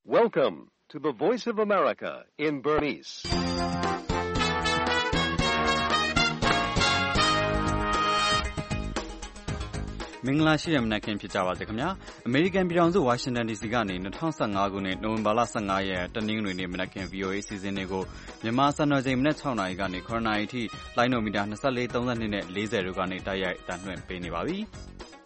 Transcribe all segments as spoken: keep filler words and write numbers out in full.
Welcome to the Voice of America in Burmese. ။မင်္ဂလာရှိရမနက်ခင်းဖြစ်ကြပါစေခင်ဗျာ။အမေရိကန်ပြည်ထောင်စုဝါရှင်တန်ဒီစီကနေ၂၀၁၅ခုနှစ်နိုဝင်ဘာလ၁၅ရက်တနင်္ဂနွေနေ့မနက်ခင်း ဗီအိုအေ အစီအစဉ်တွေကိုမြန်မာစံတော်ချိန်မနက်၆နာရီကနေ၇နာရီထိလိုင်းနိုမီတာ၂၄၊၃၂နဲ့၄၀တို့ကနေတိုက်ရိုက်အသံလွှင့်ပေးနေပါပြီ။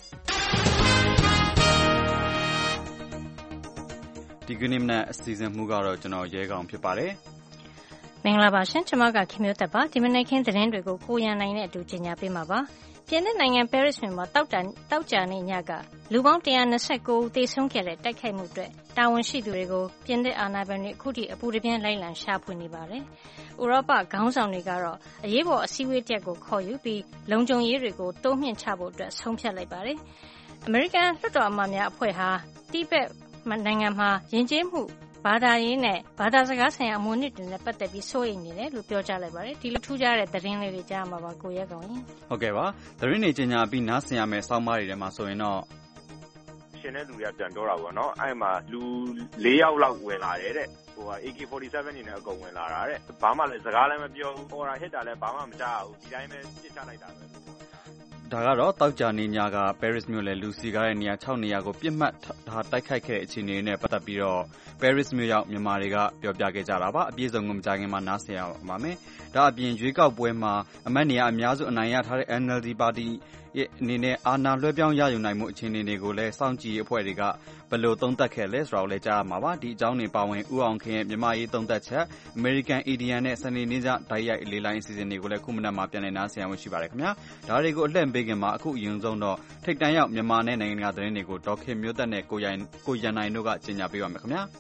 ဒီကနေ့မနက်အစီအစဉ်မှုကတော့ကျွန်တော်ရဲကောင်ဖြစ်ပါတယ်။မင်္ဂလာပါရှင်။ကျွန်မကခင်မျိုးသက်ပါ။ဒီမနက်ခင်းသတင်းတွေကိုကိုရန်နိုင်နဲ့အတူကြီးညာပေးမှာပါ။ပြင်သစ်နိုင်ငံပဲရစ်မြို့မှာတောက်တန်တောက်ကြနေညကလူပေါင်း၁၂၉ဦးသေဆုံးခဲ့တဲ့တိုက်ခိုက်မှုအတွက်တာဝန်ရှိသူတွေကိုပြင်သစ်အာဏာပိုင်တွေအခုထိအပူတပြင်းလိုက်လံရှာဖွေနေပါတယ်။ဥရောပခေါင်းဆောင်တွေကတော့အရေးပေါ်အစည်းအဝေးတစ်ရပ်ကိုခေါ်ယူပြီးလုံခြုံရေးတွေကိုတိုးမြှင့်ချဖို့အတွက်ဆုံးဖြတ်လိုက်ပါတယ်။အမေရိကန်လွှတ်တော်အမတ်များအဖွဲ့ဟာတိဘက်နိုင်ငံမှာယဉ်ကျေးမှုဘာသာရေးနဲ့ဘာသာစကားဆိုင်ရာအမွေအနှစ်တွေနဲ့ပတ်သက်ပြီးစိုးရိမ်နေတယ်လို့ပြောကြားလိုက်ပါတယ်။ဒီလိုထူးခြားတဲ့သတင်းလေးတွေကြားမှာပါကိုရဲကောင်ရင်။ဟုတ်ကဲ့ပါ။သတင်းတွေကြီးညာပြီးနားဆင်ရမယ်စောင်းမတွေထဲမှာဆိုရင်တော့ရှင်တဲ့လူတွေကပြန်တော့တာပေါ့နော်။အဲ့မှာလူ၄ယောက်လောက်ဝင်လာတယ်တဲ့။ဟိုက A K forty-seven နေနဲ့အကုန်ဝင်လာတာတဲ့။ဘာမှလည်းစကားလည်းမပြောဘူး။ဟော်တာဟစ်တာလည်းဘာမှမကြားဘူး။ဒီတိုင်းပဲပြစ်ချလိုက်တာပဲ။ဒါကတော့တောက်ကြနေညကပဲရစ်မြို့လေလူစီကားတဲ့နေရာ၆နေရာကိုပြစ်မှတ်ထားတိုက်ခိုက်ခဲ့တဲ့အခြေအနေနဲ့ပတ်သက်ပြီးတော့ပဲရစ်မြို့ရောက်မြန်မာတွေကပြောပြခဲ့ကြတာပါအပြည့်စုံကိုမကြခင်မှာနားဆင်ရပါမယ်ဒါအပြင်ရွေးကောက်ပွဲမှာအမတ်နေရာအများစုအနိုင်ရထားတဲ့ N L D ပါတီရဲ့အနေနဲ့အာဏာလွှဲပြောင်းရယူနိုင်မှုအခြေအနေတွေကိုလည်းစောင့်ကြည့်ရေးအဖွဲ့တွေကဘယ်လိုသုံးသပ်ခဲ့လဲဆိုတာကိုလည်းကြားရမှာပါဒီအကြောင်းတွေပါဝင်ဦးအောင်ခင်ရဲ့မြန်မာရေးသုံးသပ်ချက် American Indian နဲ့စနေနေ့ကျတိုက်ရိုက်လေးလိုင်းအစီအစဉ်တွေကိုလည်းခုမနက်မှာပြန်လည်နားဆင်ရဖို့ရှိပါတယ်ခင်ဗျာဒါတွေကိုအလှည့်ပေးခင်မှာအခုအရင်ဆုံးတော့ထိပ်တန်းရောက်မြန်မာနဲ့နိုင်ငံတကာသတင်းတွေကိုဒေါက်ခင်မျိုးသက်နဲ့ကိုရန်ကိုရန်နိုင်တို့ကကြေညာပေးပါမယ်ခင်ဗျာ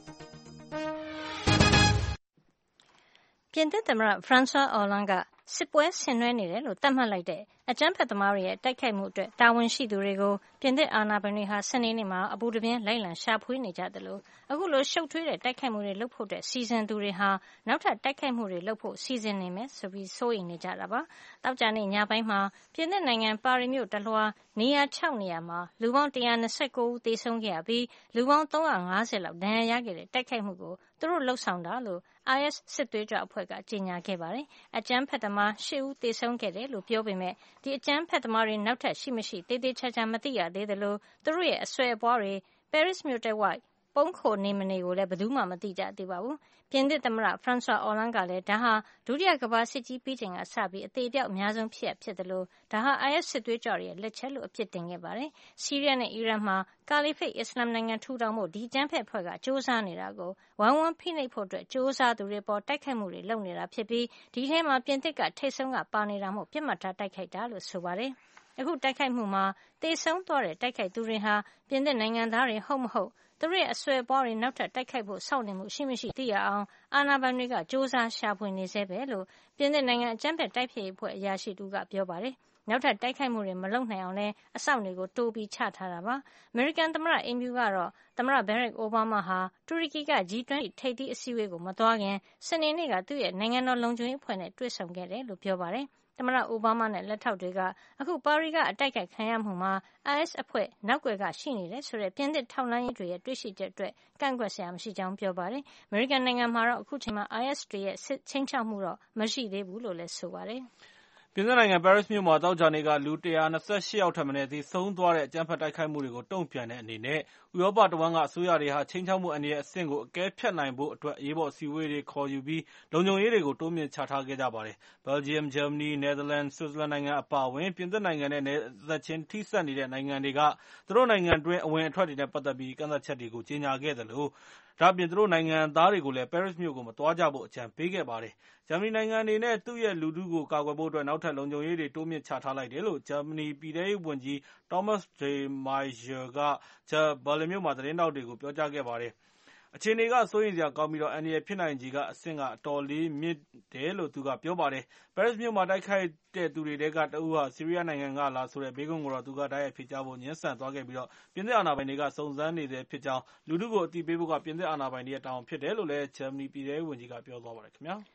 ပြင်သစ်သမ္မတ François Hollande ကစစ်ပွဲဆင်နွှဲနေတယ်လို့သတ်မှတ်လိုက်တဲ့အကြမ်းဖက်သမားတွေရဲ့တိုက်ခိုက်မှုအတွက်တာဝန်ရှိသူတွေကိုပြင်သစ်အာဏာပိုင်တွေဟာစနေနေ့မှာအပူတပြင်းလိုက်လံရှာဖွေနေကြတယ်လို့အခုလိုရှုပ်ထွေးတဲ့တိုက်ခိုက်မှုတွေလုပ်ဖို့အတွက်စီစဉ်သူတွေဟာနောက်ထပ်တိုက်ခိုက်မှုတွေလုပ်ဖို့စီစဉ်နေမယ်ဆိုပြီးစိုးရိမ်နေကြတာပါတောက်ကြနေ့ညပိုင်းမှာပြင်သစ်နိုင်ငံပါရီမြို့တလွှာနေရာ၆နေရာမှာလူပေါင်း၁၂၉ဦးသေဆုံးခဲ့ရပြီးလူပေါင်း၃၅၀လောက်ဒဏ်ရာရခဲ့တဲ့တိုက်ခိုက်မှုကိုသူတို့လှုပ်ဆောင်တာလို့I S စစ်သွေးကြွအဖွဲ့ကကြေညာခဲ့ပါတယ်။အကြမ်းဖက်သမား၈ဦးသေဆုံးခဲ့တယ်လို့ပြောပေမဲ့ဒီအကြမ်းဖက်သမားတွေနောက်ထပ်ရှိမရှိသေးသေးချာချာမသိရသေးသလိုသူတို့ရဲ့အဆွဲအပွားတွေပဲရစ်မြို့တဝိုက်ပုန်းခိုနေမနေကိုလည်းဘယ်သူမှမသိကြသေးပါဘူး။ပြင်သစ်သမ္မတ François Hollande ကလည်းဒါဟာဒုတိယကမ္ဘာစစ်ကြီးပြီးချိန်ကစပြီးအသေးအပြောက်အများဆုံးဖြစ်ရဖြစ်တယ်လို့ဒါဟာ I S စစ်သွေးကြွတွေရဲ့လက်ချက်လို့အပြစ်တင်ခဲ့ပါတယ်။ဆီးရီးယားနဲ့အီရန်မှာကာလီဖိတ်အစ္စလာမ်နိုင်ငံထူထောင်ဖို့ဒီအကြမ်းဖက်အဖွဲ့ကစ조사နေတာကိုဝိုင်းဝန်းဖိနှိပ်ဖို့အတွက်စ조사သူတွေပေါ်တိုက်ခိုက်မှုတွေလုပ်နေတာဖြစ်ပြီးဒီထဲမှာပြင်သစ်ကထိတ်ဆုံးကပါနေတာမို့ပြစ်မှတ်ထားတိုက်ခိုက်တာလို့ဆိုပါတယ်။အခုတိုက်ခိုက်မှုမှာသေဆုံးသွားတဲ့တိုက်ခိုက်သူတွေဟာပြင်သစ်နိုင်ငံသားတွေဟုတ်မဟုတ်သူတို့ရဲ့အဆွဲအပွားတွေနောက်ထပ်တိုက်ခိုက်ဖို့စောင့်နေမှုရှိမရှိသိရအောင်အာဏာပိုင်တွေကစ조사ရှာဖွေနေစေပဲလို့ပြင်သစ်နိုင်ငံအကြမ်းဖက်တိုက်ဖျက်ရေးအဖွဲ့အရာရှိတူကပြောပါတယ်။နောက်ထပ်တိုက်ခိုက်မှုတွေမလုပ်နိုင်အောင်လဲအဆောက်တွေကိုတိုးပြီးချထားတာပါ။ American သမ္မတအိမ်ဖြူကတော့သမ္မတ Barack Obama ဟာတူရကီက G twenty ထိပ်သီးအစည်းအဝေးကိုမသွားခင်စနေနေ့ကသူ့ရဲ့နိုင်ငံတော်လုံခြုံရေးအဖွဲ့နဲ့တွေ့ဆုံခဲ့တယ်လို့ပြောပါတယ်။သမ္မတအိုဘားမားနဲ့လက်ထောက်တွေကအခုပါရီကအတိုက်ခိုက်ခံရမှုမှာ I S အဖွဲ့နောက်ွယ်ကရှိနေတယ်ဆိုတဲ့ပြင်သစ်ထောက်လှမ်းရေးတွေရဲ့တွေ့ရှိချက်အတွက်ကန့်ကွက်စရာမရှိကြောင်းပြောပါတယ်။ American နိုင်ငံမှာတော့အခုချိန်မှာ I S တွေရဲ့ချင်းချောက်မှုတော့မရှိသေးဘူးလို့လည်းဆိုပါတယ်။ပြင်သစ်နိုင်ငံပဲရစ်မြို့မှာသောကြာနေ့ကလူ၁၂၈ယောက်ထက်မနည်းသေဆုံးသွားတဲ့အကြမ်းဖက်တိုက်ခိုက်မှုတွေကိုတုံ့ပြန်တဲ့အနေနဲ့ဥရောပတဝန်းကအစိုးရတွေဟာချင်းချောက်မှုအန္တရာယ်အဆင့်ကိုအကဲဖြတ်နိုင်ဖို့အတွက်အရေးပေါ်အစည်းအဝေးတွေခေါ်ယူပြီးလုံခြုံရေးတွေကိုတိုးမြှင့်ချထားခဲ့ကြပါတယ်။ Belgium, Germany, Netherlands, Switzerland နိုင်ငံအပါအဝင်ပြင်သစ်နိုင်ငံနဲ့နယ်စပ်ချင်းထိစပ်နေတဲ့နိုင်ငံတွေကသူတို့နိုင်ငံတွင်းအဝင်အထွက်တွေနဲ့ပတ်သက်ပြီးကန့်သတ်ချက်တွေကိုကြေညာခဲ့သလိုဒါ့အပြင်သူတို့နိုင်ငံသားတွေကိုလည်းပဲရစ်မြို့ကိုမသွားကြဖို့အကြံပေးခဲ့ပါတယ်။ဂျာမနီနိုင်ငံအနေနဲ့သူ့ရဲ့လူထုကိုကာကွယ်ဖို့အတွက်နောက်ထပ်လုံခြုံရေးတွေတိုးမြှင့်ချထားလိုက်တယ်လို့ဂျာမနီပြည်ထဲရေးဝန်ကြီး Thomas de Maizière ကဘာလင်မြို့မှာသတင်းထောက်တွေကိုပြောကြားခဲ့ပါတယ်။အခြေအနေကစိုးရိမ်စရာကောင်းပြီးအန္တရာယ်ဖြစ်နိုင်ခြေကအဆင့်ကအတော်လေးမြင့်တယ်လို့သူကပြောပါတယ်။ပဲရစ်မြို့မှာတိုက်ခိုက်တဲ့သူတွေထဲကတဦးဟာဆီးရီးယားနိုင်ငံကလာဆိုတဲ့ဘေးခွန်းကိုတော့သူကတိုက်ရိုက်ဖြေကြားဖို့ငြင်းဆန်သွားခဲ့ပြီးပြင်သစ်အာဏာပိုင်တွေကစုံစမ်းနေဆဲဖြစ်ကြောင်းလူထုကိုအသိပေးဖို့ကပြင်သစ်အာဏာပိုင်တွေရဲ့တာဝန်ဖြစ်တယ်လို့လည်းဂျာမနီပြည်ထဲရေးဝန်ကြီးကပြောသွားပါတယ်ခင်ဗျာ။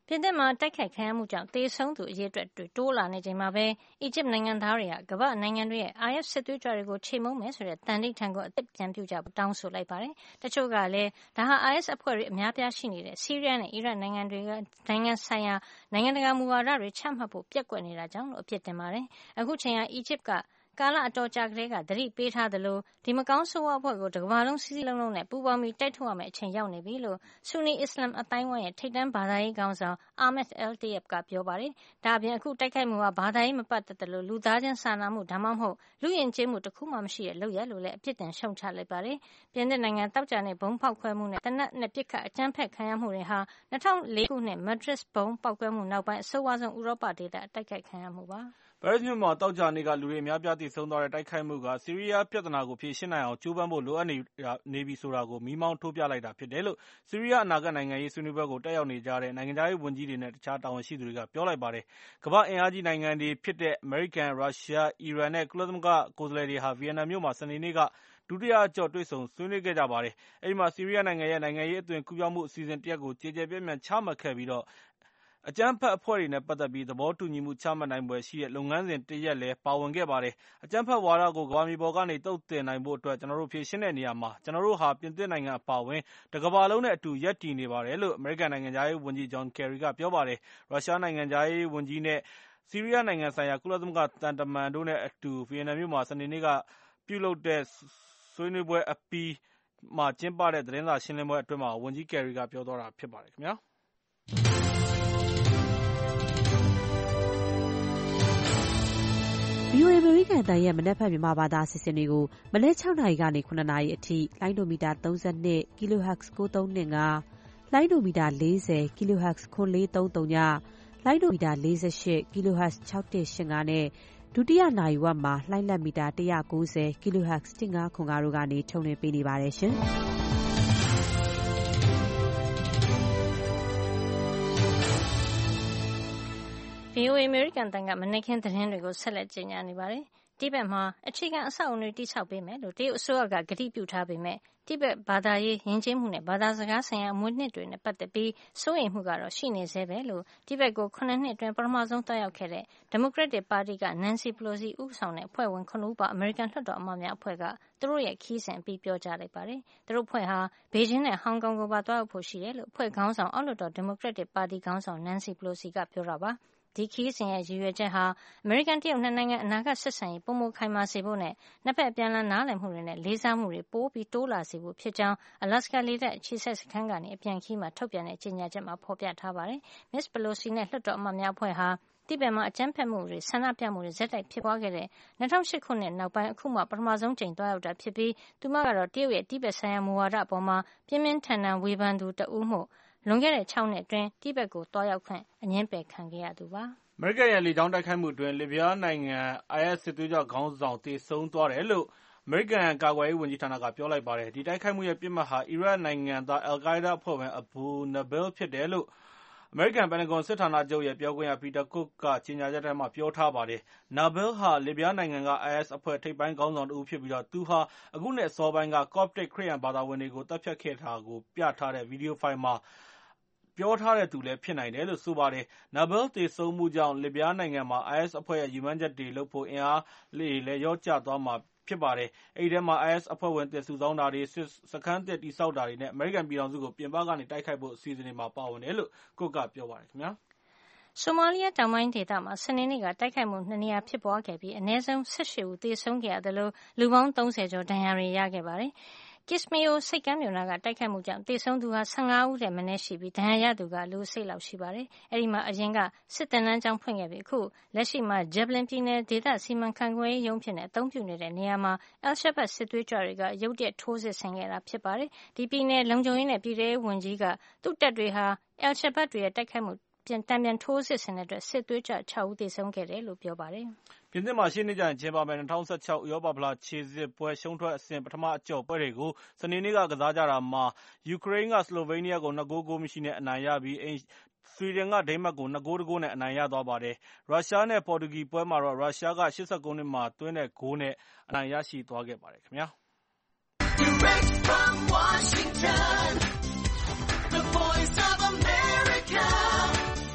ပြင်သစ်မှာတိုက်ခိုက်ခံရမှုကြောင့်သေဆုံးသူအရေအတွက်တွေတိုးလာနေချိန်မှာပဲအီဂျစ်နိုင်ငံသားတွေကကမ္ဘာ့နိုင်ငံတွေရဲ့ I S စစ်သွေးကြွတွေကိုချေမှုန်းမယ်ဆိုတဲ့တန်ဋိဌာန်ကိုအသစ်ပြန်ပြုကြဖို့တောင်းဆိုလိုက်ပါတယ်။တချို့ကလည်းဒါဟာ I S အဖွဲ့တွေအများပြားရှိနေတဲ့ဆီးရီးယားနဲ့အီရတ်နိုင်ငံတွေကနိုင်ငံဆိုင်ရာနိုင်ငံတကာမူဝါဒတွေချမှတ်ဖို့ပျက်ကွက်နေတာကြောင့်လို့အပြစ်တင်ပါတယ်။အခုချိန်ဟာအီဂျစ်ကကာလအတော်ကြာကလေးကသတိပေးထားသလိုဒီမကောင်းဆိုးဝါးအဖွဲ့ကိုတကမ္ဘာလုံးစည်းစည်းလုံးလုံးနဲ့ပူးပေါင်းပြီးတိုက်ထုတ်ရမယ့်အချိန်ရောက်နေပြီလို့ဆူနီအစ္စလာမ်အတိုင်းဝိုင်းရဲ့ထိပ်တန်းဘာသာရေးခေါင်းဆောင်အာမက်အယ်တယပ်ကပြောပါတယ်။ဒါအပြင်အခုတိုက်ခိုက်မှုဟာဘာသာရေးမပတ်သက်သလိုလူသားချင်းစာနာမှုဒါမှမဟုတ်လူယဉ်ကျေးမှုတစ်ခုမှမရှိတဲ့လုပ်ရလို့လည်းအပြစ်တင်ရှုံချလိုက်ပါတယ်။ပြင်သစ်နိုင်ငံတောက်ကြတဲ့ဘုံဖောက်ခွဲမှုနဲ့တနက်နဲ့ပစ်ခတ်အကြမ်းဖက်ခံရမှုတွေဟာ၂၀၀၄ခုနှစ်မက်ဒရစ်ဘုံပောက်ကွဲမှုနောက်ပိုင်းအဆိုးဝါးဆုံးဥရောပဒေသတိုက်ခိုက်ခံရမှုပါ။ပဲရစ်မြို့မှာတောက်ကြနေကလူတွေအများပြားသေဆုံးသွားတဲ့တိုက်ခိုက်မှုကဆီးရီးယားပြဿနာကိုဖြေရှင်းနိုင်အောင်ကြိုးပမ်းဖို့လိုအပ်နေနေပြီဆိုတာကိုမီးမောင်းထိုးပြလိုက်တာဖြစ်တယ်လို့ဆီးရီးယားအနာဂတ်နိုင်ငံရေးဆွေးနွေးပွဲကိုတက်ရောက်နေကြတဲ့နိုင်ငံခြားရေးဝန်ကြီးတွေနဲ့တခြားတာဝန်ရှိသူတွေကပြောလိုက်ပါတယ်။ကမ္ဘာ့အင်အားကြီးနိုင်ငံတွေဖြစ်တဲ့အမေရိကန်၊ရုရှား၊အီရန်နဲ့ကုလသမဂ္ဂကိုယ်စားလှယ်တွေဟာဗီယက်နမ်မြို့မှာစနေနေ့ကဒုတိယအကျော့တွေ့ဆုံဆွေးနွေးခဲ့ကြပါတယ်။အဲဒီမှာဆီးရီးယားနိုင်ငံရဲ့နိုင်ငံရေးအသွင်ကူးပြောင်းမှုအစီအစဉ်တရပ်ကိုကျယ်ကျယ်ပြန့်ပြန့်ချမှတ်ခဲ့ပြီးတော့အကြမ်းဖက်အဖွဲ့တွေနဲ့ပတ်သက်ပြီးသဘောတူညီမှုချမှတ်နိုင်ဖွယ်ရှိတဲ့လုပ်ငန်းစဉ်တရပ်လည်းပါဝင်ခဲ့ပါတယ်။အကြမ်းဖက်ဝါဒကိုကမ္ဘာမြေပေါ်ကနေသုတ်သင်နိုင်ဖို့အတွက်ကျွန်တော်တို့ဖြေရှင်းတဲ့နေရာမှာကျွန်တော်တို့ဟာပြင်သစ်နိုင်ငံအပါအဝင်တကမ္ဘာလုံးနဲ့အတူရပ်တည်နေပါတယ်လို့အမေရိကန်နိုင်ငံခြားရေးဝန်ကြီးဂျွန်ကယ်ရီကပြောပါတယ်။ရုရှားနိုင်ငံခြားရေးဝန်ကြီးနဲ့ဆီးရီးယားနိုင်ငံဆိုင်ရာကုလသမဂ္ဂသံတမန်တို့နဲ့အတူဗီယက်နမ်မြို့မှာစနေနေ့ကပြုလုပ်တဲ့ဆွေးနွေးပွဲအပြီးမှာကျင်းပတဲ့သတင်းစာရှင်းလင်းပွဲအတွင်းမှာဝန်ကြီးကယ်ရီကပြောသွားတာဖြစ်ပါတယ်ခင်ဗျာ။ဗွီအိုအေ အမေရိကန်အသံရဲ့မနက်ဖြန်မြန်မာဘာသာအစီအစဉ်တွေကိုမနက်၆နာရီကနေ၇နာရီအထိလိုင်းဒိုမီတာ၃၂ kHz ၉၃၂၅လိုင်းဒိုမီတာ၄၀ kHz ၉၄၃၀ညလိုင်းဒိုမီတာ၄၈ kHz ၆၁၈၅နဲ့ဒုတိယနာရီဝက်မှာလှိုင်းလက်မီတာ၁၉၀ kHz ၁၅၇၅တို့ကနေထုတ်လွှင့်ပေးနေပါတယ်ရှင်။ဗီအိုအေ အမေရိကန်အသံကမနက်ခင်းသတင်းတွေကိုဆက်လက်ကြေညာနေပါတယ်။တိဘက်မှာအခြေခံအဆောက်အအုံတွေတည်ဆောက်ပေးမယ်လို့တရုတ်အစိုးရကကတိပြုထားပေမဲ့တိဘက်ဘာသာရေးယဉ်ကျေးမှုနဲ့ဘာသာစကားဆိုင်ရာအမွေအနှစ်တွေနဲ့ပတ်သက်ပြီးစိုးရိမ်မှုကတော့ရှိနေဆဲပဲလို့တိဘက်ကိုခုနှစ်နှစ်အတွင်းပထမဆုံးသွားရောက်ခဲ့တဲ့ဒီမိုကရက်တစ်ပါတီကနန်စီပလိုစီဦးဆောင်တဲ့အဖွဲ့ဝင်ခုနစ်ဦးပါအမေရိကန်လွှတ်တော်အမတ်များအဖွဲ့ကသူတို့ရဲ့ခီးစဉ်အပြီးပြောကြားလိုက်ပါတယ်။သူတို့အဖွဲ့ဟာဘေဂျင်းနဲ့ဟောင်ကောင်ကိုပါသွားရောက်ဖို့ရှိတယ်လို့အဖွဲ့ခေါင်းဆောင်အောက်လွှတ်တော်ဒီမိုကရက်တစ်ပါတီခေါင်းဆောင်နန်စီပလိုစီကပြောတာပါ။ဒီခီးစဉ်ရဲ့ရည်ရွယ်ချက်ဟာအမေရိကန်တရုတ်နှစ်နိုင်ငံအနာဂတ်ဆက်ဆံရေးပုံမခိုင်မာစေဖို့နဲ့နှစ်ဖက်အပြန်အလှန်နားလည်မှုတွေနဲ့လေးစားမှုတွေပိုပြီးတိုးလာစေဖို့ဖြစ်ကြောင်းအလတ်စကာလေတပ်အခြေစိုက်စခန်းကနေအပြန်ခီးမှာထုတ်ပြန်တဲ့ကြေညာချက်မှာဖော်ပြထားပါတယ်။ Miz Pelosi နဲ့လွှတ်တော်အမတ်များအဖွဲ့ဟာတိဘက်မှာအကြမ်းဖက်မှုတွေဆန္ဒပြမှုတွေဇက်တိုက်ဖြစ်ပွားခဲ့တဲ့၂၀၀၈ခုနှစ်နောက်ပိုင်းအခုမှပထမဆုံးကြိမ်သွားရောက်တာဖြစ်ပြီးသူမကတော့တရုတ်ရဲ့တိဘက်ဆိုင်ရာမူဝါဒအပေါ်မှာပြင်းပြင်းထန်ထန်ဝေဖန်သူတဦးမှုလွန်ခဲ့တဲ့၆နှစ်အတွင်းတိဘက်ကိုသွားရောက်ခွင့်အငြင်းပယ်ခံခဲ့ရသူပါ။အမေရိကန်ရဲ့လေကြောင်းတိုက်ခိုက်မှုအတွင်းလစ်ဗျားနိုင်ငံ I S စစ်သွေးကြွခေါင်းဆောင်သေဆုံးသွားတယ်လို့အမေရိကန်ကာကွယ်ရေးဝန်ကြီးဌာနကပြောလိုက်ပါတယ်။ဒီတိုက်ခိုက်မှုရဲ့ပစ်မှတ်ဟာအီရတ်နိုင်ငံသားအယ်လ်ကိုင်းဒါးအဖွဲ့ဝင် Abu Nabil ဖြစ်တယ်လို့အမေရိကန်ပန်တဂွန်စစ်ဌာနချုပ်ရဲ့ပြောခွင့်ရ Peter Cook ကကြေညာချက်ထဲမှာပြောထားပါတယ်။ Nabil ဟာလစ်ဗျားနိုင်ငံက I S အဖွဲ့ထိပ်ပိုင်းခေါင်းဆောင်တဦးဖြစ်ပြီးသူဟာအခုနှစ်အစောပိုင်းက Coptic ခရစ်ယာန်ဘာသာဝင်တွေကိုသတ်ဖြတ်ခဲ့တာကိုပြထားတဲ့ဗီဒီယိုဖိုင်မှာပြောထားတဲ့သူလည်းဖြစ်နိုင်တယ်လို့ဆိုပါတယ်။ Nabil သေဆုံးမှုကြောင့်လစ်ဗျားနိုင်ငံမှာ I S အဖွဲ့ရဲ့ရည်မှန်းချက်တွေလုပ်ဖို့အင်အားလည်းလျော့ကျသွားမှာဖြစ်ပါတယ်။အဲဒီထဲမှာ I S အဖွဲ့ဝင်သစ်စုဆောင်းတာတွေ၊စခန်းသစ်တည်ဆောက်တာတွေနဲ့အမေရိကန်ပြည်ထောင်စုကိုပြင်ပကနေတိုက်ခိုက်ဖို့အစီအစဉ်တွေမှာပါဝင်တယ်လို့ Cook ကပြောပါတယ်ခင်ဗျာ။ဆိုမာလီးယားတောင်ပိုင်းဒေသမှာစနေနေ့ကတိုက်ခိုက်မှုနှစ်နေရာဖြစ်ပွားခဲ့ပြီးအနည်းဆုံး၁၈ဦးသေဆုံးခဲ့ရသလိုလူပေါင်း၃၀ကျော်ဒဏ်ရာတွေရခဲ့ပါတယ်။ Kismayo ဆိပ်ကမ်းမြို့နားကတိုက်ခိုက်မှုကြောင့်သေဆုံးသူဟာ၁၅ဦးထက်မနည်းရှိပြီးဒဏ်ရာရသူကလူအစိတ်လောက်ရှိပါတယ်။အဲဒီမှာအရင်ကစစ်သင်တန်းကျောင်းဖွင့်ခဲ့ပြီးအခုလက်ရှိမှာ Jablin ပြည်နယ်ဒေသစီမံခန့်ခွဲရေးရုံးအဖြစ်အသုံးပြုနေတဲ့နေရာမှာ al-Shabaab စစ်သွေးကြွတွေကရုတ်တရက်ထိုးစစ်ဆင်ခဲ့တာဖြစ်ပါတယ်။ဒီပြည်နယ်လုံခြုံရေးနဲ့ပြည်ထဲရေးဝန်ကြီးကသူ့တပ်တွေဟာ al-Shabaab တွေရဲ့တိုက်ခိုက်မှုပြန်တန်ပြန်ထိုးစစ်ဆင်တဲ့အတွက်စစ်သွေးကြွ၆ဦးသေဆုံးခဲ့တယ်လို့ပြောပါတယ်။ပြင်သစ်မှာရှေ့နှစ်ကျရင်ကျင်းပမယ့်၂၀၁၆ဥရောပဖလားခြေစစ်ပွဲရှုံးထွက်အဆင့်ပထမအကျော့ပွဲတွေကိုစနေနေ့ကကစားကြတာမှာယူကရိန်းကဆလိုဗေးနီးယားကို၂ဂိုးဂိုးမရှိနဲ့အနိုင်ရပြီးဆွီဒင်ကဒိန်းမတ်ကို၂ဂိုး၁ဂိုးနဲ့အနိုင်ရသွားပါတယ်။ရုရှားနဲ့ပေါ်တူဂီပွဲမှာတော့ရုရှားက၈၉နှစ်မှာသွင်းတဲ့ဂိုးနဲ့အနိုင်ရရှိသွားခဲ့ပါတယ်ခင်ဗျာ။ Direct from Washington, the voice of America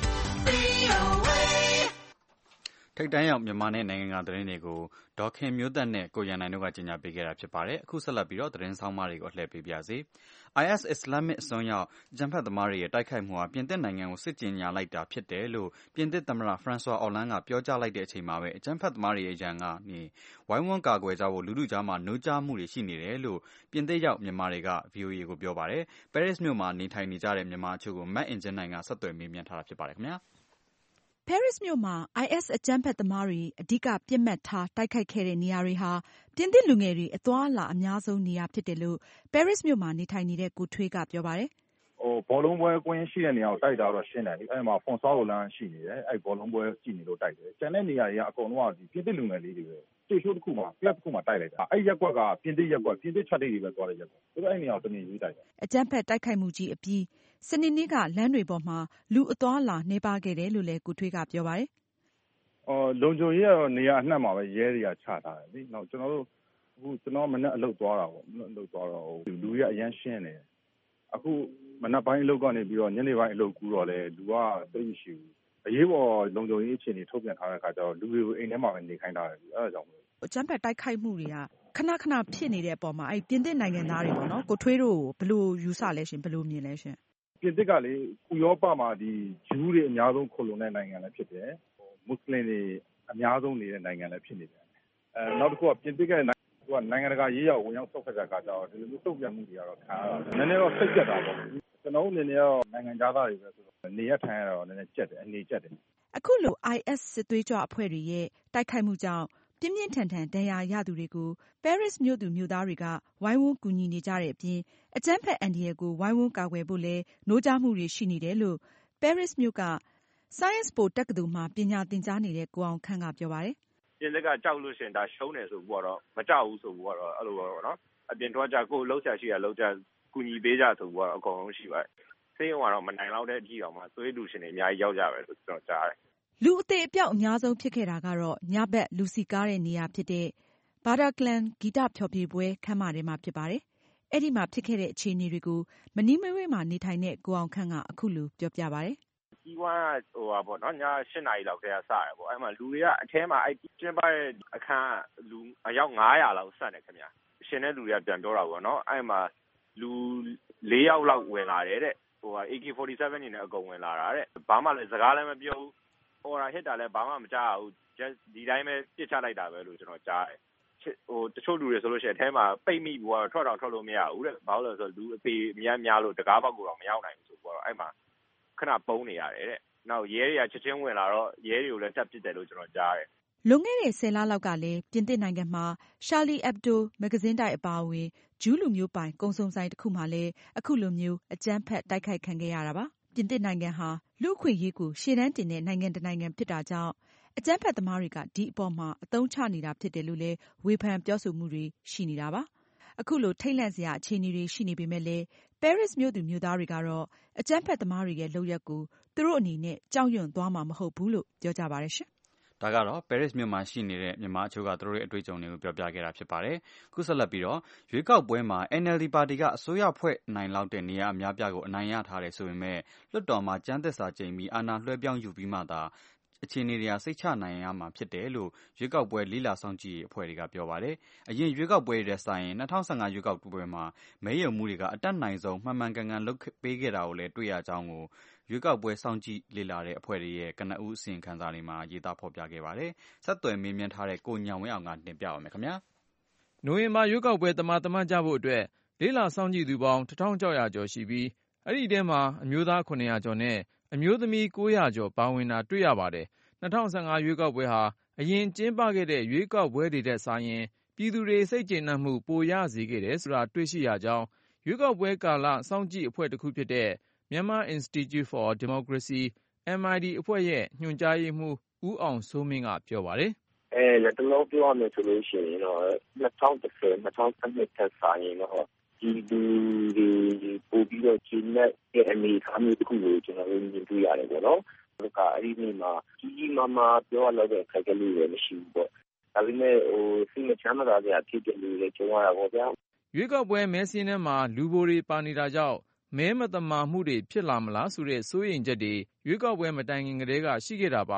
ထိပ်တန်းရောက်မြန်မာနဲ့နိုင်ငံကသတင်းတွေကိုဒေါ်ခင်မျိုးသက်နဲ့ကိုရန်နိုင်တို့ကကြေညာပေးခဲ့တာဖြစ်ပါတယ်။အခုဆက်လက်ပြီးတော့သတင်းဆောင်မတွေကိုလှည့်ပေးပါစေ။ I S အစ္စလာမစ်အစွန်းရောက်အကြမ်းဖက်သမားတွေရဲ့တိုက်ခိုက်မှုဟာပြင်သစ်နိုင်ငံကိုစစ်ကြေညာလိုက်တာဖြစ်တယ်လို့ပြင်သစ်သမ္မတ François Hollande ကပြောကြားလိုက်တဲ့အချိန်မှာပဲအကြမ်းဖက်သမားတွေရဲ့ရန်ကနေဝိုင်းဝန်းကာကွယ်ကြဖို့လူထုကြားမှာနှိုးကြားမှုတွေရှိနေတယ်လို့ပြင်သစ်ရောက်မြန်မာတွေက ဗွီအိုအေကိုပြောပါတယ်။ ပဲရစ်မြို့မှာနေထိုင်နေကြတဲ့မြန်မာအချို့ကိုမအင်ကြင်းနိုင်ကဆက်သွယ်မေးမြန်းထားတာဖြစ်ပါတယ်ခင်ဗျာ။ပဲရစ်မြို့မှာ I S အကြမ်းဖက်သမားတွေအဓိကပစ်မှတ်ထားတိုက်ခိုက်ခဲ့တဲ့နေရာတွေဟာပြင်သစ်လူငယ်တွေအသွားအလာအများဆုံးနေရာဖြစ်တယ်လို့ပဲရစ်မြို့မှာနေထိုင်နေတဲ့ကိုထွေးကပြောပါတယ်။ဘောလုံးပွဲကွင်းရှိတဲ့နေရာကိုတိုက်တာတော့ရှင်းတယ်လေ။အဲဒီမှာဖွန်ဆောကိုလမ်းရှိနေတယ်။အဲဒီဘောလုံးပွဲကြည့်နေလို့တိုက်တယ်။ကျန်တဲ့နေရာတွေကအကုန်လုံးကပြင်သစ်လူငယ်လေးတွေပဲ။တေရှိုးတစ်ခုမှာကလပ်တစ်ခုမှာတိုက်လိုက်တာ။အဲဒီရပ်ကွက်ကပြင်သစ်ရပ်ကွက်ပြင်သစ်ချက်လေးတွေပဲသွားတဲ့ရပ်ကွက်။သူတို့အဲဒီနေရာကိုတနေရွေးတိုက်တယ်။အကြမ်းဖက်တိုက်ခိုက်မှုကြီးအပြီးစနေနေ့ကလမ်းတွေပေါ်မှာလူအသွားအလာနှဲပါခဲ့တယ်လို့လည်းကိုထွေးကပြောပါတယ်။အော်လုံခြုံရေးကတော့နေရာအနှံ့မှာပဲရဲတွေကချထားတယ်လေ။နောက်ကျွန်တော်တို့အခုကျွန်တော်မနေ့အလုပ်သွားတာပေါ့။အလုပ်သွားတော့လူတွေကအရန်ရှင်းတယ်။အခုမနက်ပိုင်းအလုပ်ကနေပြီးတော့ညနေပိုင်းအလုပ်ကူးတော့လေလူကသိပ်မရှိဘူး။အရေးပေါ်လုံခြုံရေးအခြေအနေထုတ်ပြန်ထားတဲ့အခါကျတော့လူတွေကိုအိမ်ထဲမှာပဲနေခိုင်းထားတယ်။အဲဒါကြောင့်အကြမ်းဖက်တိုက်ခိုက်မှုတွေကခဏခဏဖြစ်နေတဲ့အပေါ်မှာအဲပြင်သစ်နိုင်ငံသားတွေပေါ့နော်ကိုထွေးတို့ဘယ်လိုယူဆလဲရှင်ဘယ်လိုမြင်လဲရှင်ပြင်သစ်ကလေဥရောပမှာဒီဂျူးတွေအများဆုံးခိုလုံတဲ့နိုင်ငံလည်းဖြစ်တယ်။မွတ်စလင်တွေအများဆုံးနေတဲ့နိုင်ငံလည်းဖြစ်နေတယ်။အဲနောက်တစ်ခုကပြင်သစ်ကသူကနိုင်ငံတကာရေးရောက်ဝင်ရောက်ဆောက်ခဲ့တဲ့အခါကျတော့ဒီလိုမျိုးတုံ့ပြန်မှုတွေကတော့ခံရတာနည်းနည်းတော့စိတ်ကြက်တာပေါ့ကျွန်တော်တို့အနေနဲ့တော့နိုင်ငံသားတွေပဲဆိုတော့နေရထိုင်ရတော့နည်းနည်းကြက်တယ်အနေကြက်တယ်အခုလို I S စစ်သွေးကြွအဖွဲ့တွေရဲ့တိုက်ခိုက်မှုကြောင့်ပြင်းပြင်းထန်ထန်ဒဏ်ရာရသူတွေကိုပဲရစ်မြို့သူမြို့သားတွေကဝိုင်းဝန်းကူညီနေကြတဲ့အပြင်အကြမ်းဖက်အန္တရာယ်ကိုဝိုင်းဝန်းကာကွယ်ဖို့လည်းနှိုးကြားမှုတွေရှိနေတယ်လို့ပဲရစ်မြို့က Sciences Po တက္ကသိုလ်မှာပညာသင်ကြားနေတဲ့ကိုအောင်ခန့်ကပြောပါတယ်ပြင်သစ်ကကြောက်လို့ရှင်ဒါရှုံးတယ်ဆိုပြီးတော့မကြောက်ဘူးဆိုပြီးတော့အဲ့လိုပေါ့နော်အပြင်တော့ကြကိုလှုပ်ရှားရှိရလှုပ်ကြကူညီပေးကြဆိုပြီးတော့အကုန်လုံးရှိပါတယ်ဆေးရုံကတော့မနိုင်တော့တဲ့အထိတော့မှသွေးလူရှင်တွေအများကြီးရောက်ကြပဲလို့ကျွန်တော်ကြားတယ်လူအသေးအပြောက်အများဆုံးဖြစ်ခဲ့တာကတော့ညဘက်လူစီကားတဲ့နေရာဖြစ်တဲ့ဘာဒါကလန်ဂီတဖျော်ဖြေပွဲခမ်းမထဲမှာဖြစ်ပါတယ်အဲ့ဒီမှာဖြစ်ခဲ့တဲ့အခြေအနေတွေကိုမနီးမဝေးမှာနေထိုင်တဲ့ကိုအောင်ခန့်ကအခုလိုပြောပြပါတယ်ကြီးဝါဟိုပါပေါ့နော်ည၈နာရီလောက်တည်းကစရပေါ့အဲ့မှာလူတွေကအထဲမှာအဲ့ကျင်းပတဲ့အခန်းလူအယောက်၅ရာလောက်စတယ်ခင်ဗျာရှင်တဲ့လူတွေကပြန်ပြောတာပေါ့နော်အဲ့မှာလူ၄ယောက်လောက်ဝင်လာတယ်တဲ့ဟိုဟာ A K forty-seven နေနဲ့အကုန်ဝင်လာတာတဲ့ဘာမှလည်းစကားလည်းမပြောဘူးဟိုဟာဟစ်တာလည်းဘာမှမကြားဘူး just ဒီတိုင်းပဲပြစ်ချလိုက်တာပဲလို့ကျွန်တော်ကြားတယ်ဟိုတချို့လူတွေဆိုလို့ရှိရင်အထဲမှာပိတ်မိဘူးကတော့ထွက်တော့ထွက်လို့မရဘူးတဲ့ဘာလို့လဲဆိုတော့လူအသေးအများများလို့တကားပေါက်ကတော့မရောက်နိုင်ဘူးဆိုတော့အဲ့မှာခဏပုံးနေရတယ်တဲ့နောက်ရဲတွေကချက်ချင်းဝင်လာတော့ရဲတွေကိုလည်းတက်ပစ်တယ်လို့ကျွန်တော်ကြားတယ်လွန်ခဲ့တဲ့ဆယ်လလောက်ကလည်းပြင်သစ်နိုင်ငံမှာ Charlie Hebdo မဂ္ဂဇင်းတိုက်အပါအဝင်ဂျူးလူမျိုးပိုင်ကုန်စုံဆိုင်တစ်ခုမှာလည်းအခုလိုမျိုးအကြမ်းဖက်တိုက်ခိုက်ခံခဲ့ရတာပါပြင်သစ်နိုင်ငံဟာလူ့အခွင့်အရေးကိုရှေ့တန်းတင်တဲ့နိုင်ငံတစ်နိုင်ငံဖြစ်တာကြောင့်အကြမ်းဖက်သမားတွေကဒီအပေါ်မှာအသုံးချနေတာဖြစ်တယ်လို့လည်းဝေဖန်ပြောဆိုမှုတွေရှိနေတာပါအခုလိုထိတ်လန့်စရာအခြေအနေတွေရှိနေပေမဲ့လည်းပဲရစ်မြို့သူမြို့သားတွေကတော့အကြမ်းဖက်သမားတွေရဲ့လုပ်ရက်ကိုသူတို့အနေနဲ့ကြောက်ရွံ့သွားမှာမဟုတ်ဘူးလို့ပြောကြပါတယ်ရှင်ဒါကတော့ပဲရစ်မြို့မှာရှိနေတဲ့မြန်မာအချို့ကသူတို့ရဲ့အတွေ့အကြုံတွေကိုပြောပြခဲ့တာဖြစ်ပါတယ်။ခုဆက်လက်ပြီးတော့ရွေးကောက်ပွဲမှာ N L D ပါတီကအစိုးရဖွဲ့နိုင်လောက်တဲ့နေရာအများပြားကိုအနိုင်ရထားတယ်ဆိုပေမဲ့လွှတ်တော်မှာကျမ်းသစ္စာကျိန်ပြီးအာဏာလွှဲပြောင်းယူပြီးမှသာအခြေအနေတွေကစိတ်ချနိုင်ရမှာဖြစ်တယ်လို့ရွေးကောက်ပွဲလေ့လာစောင့်ကြည့်ရေးအဖွဲ့တွေကပြောပါတယ်။အရင်ရွေးကောက်ပွဲတွေဆိုင်ရင်၂၀၁၅ရွေးကောက်ပွဲမှာမဲရုံမှုတွေကအတက်နိုင်ဆုံးမှန်မှန်ကန်ကန်လုပ်ပေးခဲ့တာကိုလည်းတွေ့ရကြောင်းကိုရွေးကောက်ပွဲစောင့်ကြည့်လေ့လာတဲ့အဖွဲ့တွေရဲ့ကနဦးအစီရင်ခံစာတွေမှာရေးသားဖော်ပြခဲ့ပါတယ်။ဆက်သွယ်မေးမြန်းထားတဲ့ကိုညောင်ဝင်းအောင်ကတင်ပြပါမယ်ခင်ဗျာ။နိုဝင်ဘာရွေးကောက်ပွဲသမာသမတ်ကြဖို့အတွက်လေ့လာစောင့်ကြည့်သူပေါင်းတစ်ထောင်ခြောက်ရာကျော်ရှိပြီးအဲ့ဒီထဲမှာအမျိုးသားခုနှစ်ရာကျော်နဲ့အမျိုးသမီးကိုးရာကျော်ပါဝင်တာတွေ့ရပါတယ်။၂၀၁၅ရွေးကောက်ပွဲဟာအရင်ကျင်းပခဲ့တဲ့ရွေးကောက်ပွဲတွေတဲ့စာရင်ပြည်သူတွေစိတ်ကျေနပ်မှုပိုရစေခဲ့တယ်ဆိုတာတွေ့ရှိရကြောင်းရွေးကောက်ပွဲကာလစောင့်ကြည့်အဖွဲ့တစ်ခုဖြစ်တဲ့Myanmar Institute for Democracy M I D အဖွဲ့ရဲ့ညွှန်ကြားရေးမှူးဦးအောင်စိုးမင်းကပြောပါတယ်။အဲလက်တလုံးပြောရမယ်ဆိုလို့ရှိရင်တော့၂၀၁၀-၂၀၁၂ထက်စာရင်တော့ဒီလူတွေပို့ပြီးတော့ကျင်းတဲ့အနေအထားမျိုးတစ်ခုကိုကျွန်တော်တို့မြင်တွေ့ရတယ်ပေါ့နော်။ဒါကအဲ့ဒီနေ့မှာကြီးကြီးမားမားပြောရလို့တဲ့အခက်အခဲတွေလည်းမရှိဘူးပေါ့။ဒါပေမဲ့ဟိုစိတ်မချမ်းသာစရာဖြစ်တဲ့လူတွေကြုံရတာပေါ့ဗျာ။ရွေးကောက်ပွဲမဲစင်းထဲမှာလူပိုတွေပါနေတာကြောင့်မဲမတမာမှုတွေဖြစ်လာမလားဆိုတဲ့စိုးရိမ်ချက်တွေရွေးကောက်ပွဲမတိုင်ခင်ကတည်းကရှိခဲ့တာပါ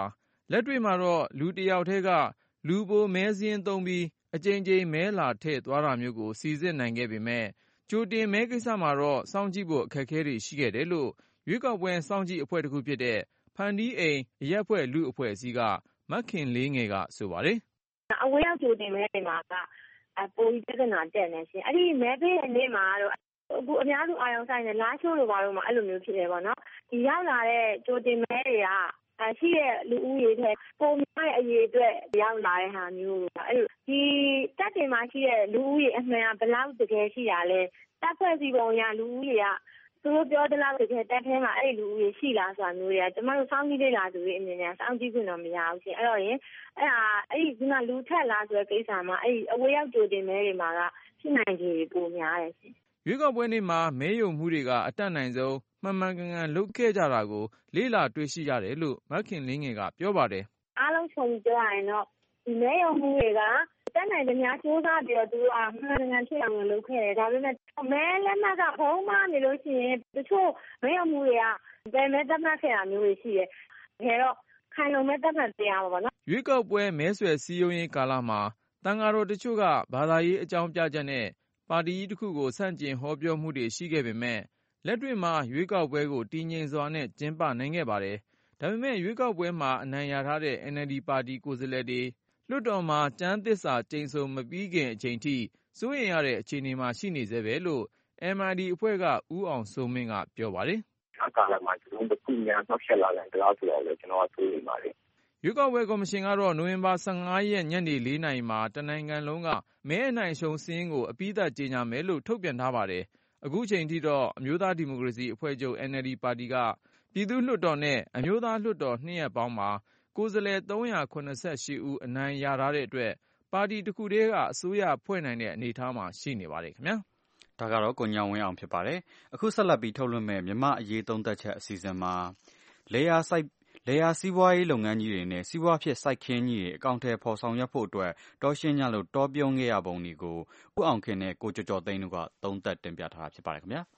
လက်တွေ့မှာတော့လူတစ်ယောက်ထဲကလူပိုမဲစာရင်းသုံးပြီးအကြိမ်ကြိမ်မဲလာထည့်သွားတာမျိုးကိုစီစစ်နိုင်ခဲ့ပေမဲ့ကြိုတင်မဲကိစ္စမှာတော့စောင့်ကြည့်ဖို့အခက်အခဲတွေရှိခဲ့တယ်လို့ရွေးကောက်ပွဲစောင့်ကြည့်အဖွဲ့တစ်ခုဖြစ်တဲ့ဖန်တီးအိမ်အရပ်ဖွဲ့လူအဖွဲ့အစည်းကမခင်လေးငယ်ကဆိုပါတယ်။အဝေးရောက်ကြိုတင်မဲတွေမှာကပိုပြီးပြဿနာတက်နေရှင်။အဲ့ဒီမဲပေးတဲ့နေ့မှာတော့အခုအများစုအာရုံစိုက်နေလားရှိုးလိုပါတော့မှအဲ့လိုမျိုးဖြစ်တယ်ပေါ့နော်။ဒီရောက်လာတဲ့ကြိုတင်မဲတွေကရှိတဲ့လူဦးရေထဲပုံများတဲ့အရေးအတွက်ရောက်လာတဲ့ဟာမျိုးအဲ့လိုဒီတက်တင်မှာရှိတဲ့လူဦးရေအမှန်ကဘယ်လောက်တကယ်ရှိတာလဲတက်ဖွဲ့စီပုံရလူဦးရေကသူတို့ပြောတဲ့လောက်တကယ်တက်ထဲမှာအဲ့ဒီလူဦးရေရှိလားဆိုတာမျိုးတွေကကျမတို့စောင့်ကြည့်လေ့လာသူတွေအနေနဲ့စောင့်ကြည့်ခွင့်တော့မရဘူးရှင်အဲ့တော့ရင်အဲ့ဒါအဲ့ဒီကလူထက်လားဆိုတဲ့ကိစ္စမှာအဲ့ဒီအဝေးရောက်ကြိုတင်မဲတွေမှာကဖြစ်နိုင်ခြေပိုများတယ်ရှင်ရွေးကောက်ပွဲနေ့မှာမဲယုံမှုတွေကအတက်နိုင်ဆုံးမှန်မှန်ကန်ကန်လုပ်ခဲ့ကြတာကိုလေ့လာတွေ့ရှိရတယ်လို့မခင်လင်းငယ်ကပြောပါတယ်အားလုံးခြုံပြောရရင်တော့ဒီမဲယုံမှုတွေကတက်နိုင်တဲ့များစူးစမ်းပြီးတော့သူကမှန်ကန်ဖြစ်အောင်လုပ်ခဲ့တယ်ဒါပေမဲ့မဲလက်မှတ်ကဘုံမနေလို့ရှိရင်တချို့မဲယုံမှုတွေကဘယ်မဲတက်မှတ်ခဲ့တာမျိုးတွေရှိတယ်ဒါတော့ခိုင်လုံမဲတက်မှတ်ပြရမှာပေါ့နော်ရွေးကောက်ပွဲမဲဆွယ်စည်းရုံးရေးကာလမှာတန်ဃာတော်တချို့ကဘာသာရေးအကြောင်းပြချက်နဲ့ပါတီကြီးတစ်ခုကိုဆန့်ကျင်ဟောပြောမှုတွေရှိခဲ့ပေမဲ့လက်တွေ့မှာရွေးကောက်ပွဲကိုတည်ငြိမ်စွာနဲ့ကျင်းပနိုင်ခဲ့ပါတယ်။ဒါပေမဲ့ရွေးကောက်ပွဲမှာအနိုင်ရထားတဲ့ အန် အယ်လ် ဒီ ပါတီကိုယ်စားလှယ်တွေလွှတ်တော်မှာကျမ်းသစ္စာကျိန်ဆိုမပြီးခင်အချိန်ထိစိုးရိမ်ရတဲ့အခြေအနေမှာရှိနေသေးပဲလို့ အမ် အိုင် ဒီ အဖွဲ့ကဦးအောင်စိုးမင်းကပြောပါတယ်။အခါလာမှာကျွန်တော်တို့ပြည်များနောက်ဆက်လာတယ်တရားဆိုတော့လေကျွန်တော်ကစိုးရိမ်ပါတယ်။ရွေးကောက်ပွဲကော်မရှင်ကတော့နိုဝင်ဘာ၁၅ရက်ညနေ၄နာရီမှာတနိုင်ငံလုံးကမဲအနိုင်ရှုံးစာရင်းကိုအပြီးသတ်ကြေညာမယ်လို့ထုတ်ပြန်ထားပါတယ်။အခုချိန်ထိတော့အမျိုးသားဒီမိုကရေစီအဖွဲ့ချုပ် အန် အယ်လ် ဒီ ပါတီကပြည်သူ့လွှတ်တော်နဲ့အမျိုးသားလွှတ်တော်နှစ်ရပ်ပေါင်းမှာကိုယ်စားလှယ်သုံးရာခုနှစ်ဆယ့်ရှစ်ဦးအနိုင်ရထားတဲ့အတွက်ပါတီတစ်ခုတည်းကအစိုးရဖွဲ့နိုင်တဲ့အနေအထားမှာရှိနေပါတယ်ခင်ဗျာဒါကတော့ကိုညောင်ဝင်းအောင်ဖြစ်ပါတယ်အခုဆက်လက်ပြီးထုတ်လွှင့်မဲ့မြမအရေးသုံးသက်ချက်အစီအစဉ်မှာလေယာစိုက်လေယာစီးပွားရေးလုပ်ငန်းကြီးတွေနဲ့စီးပွားဖြစ်စိုက်ခင်းကြီးတွေအကောင့်ထဲပေါ်ဆောင်ရွက်ဖို့အတွက်တောရှင်းညလို့တောပြုံးခဲ့ရပုံတွေကိုဦးအောင်ခင်နဲ့ကိုကျော်ကျော်သိန်းတို့ကသုံးသက်တင်ပြထားတာဖြစ်ပါတယ်ခင်ဗျာ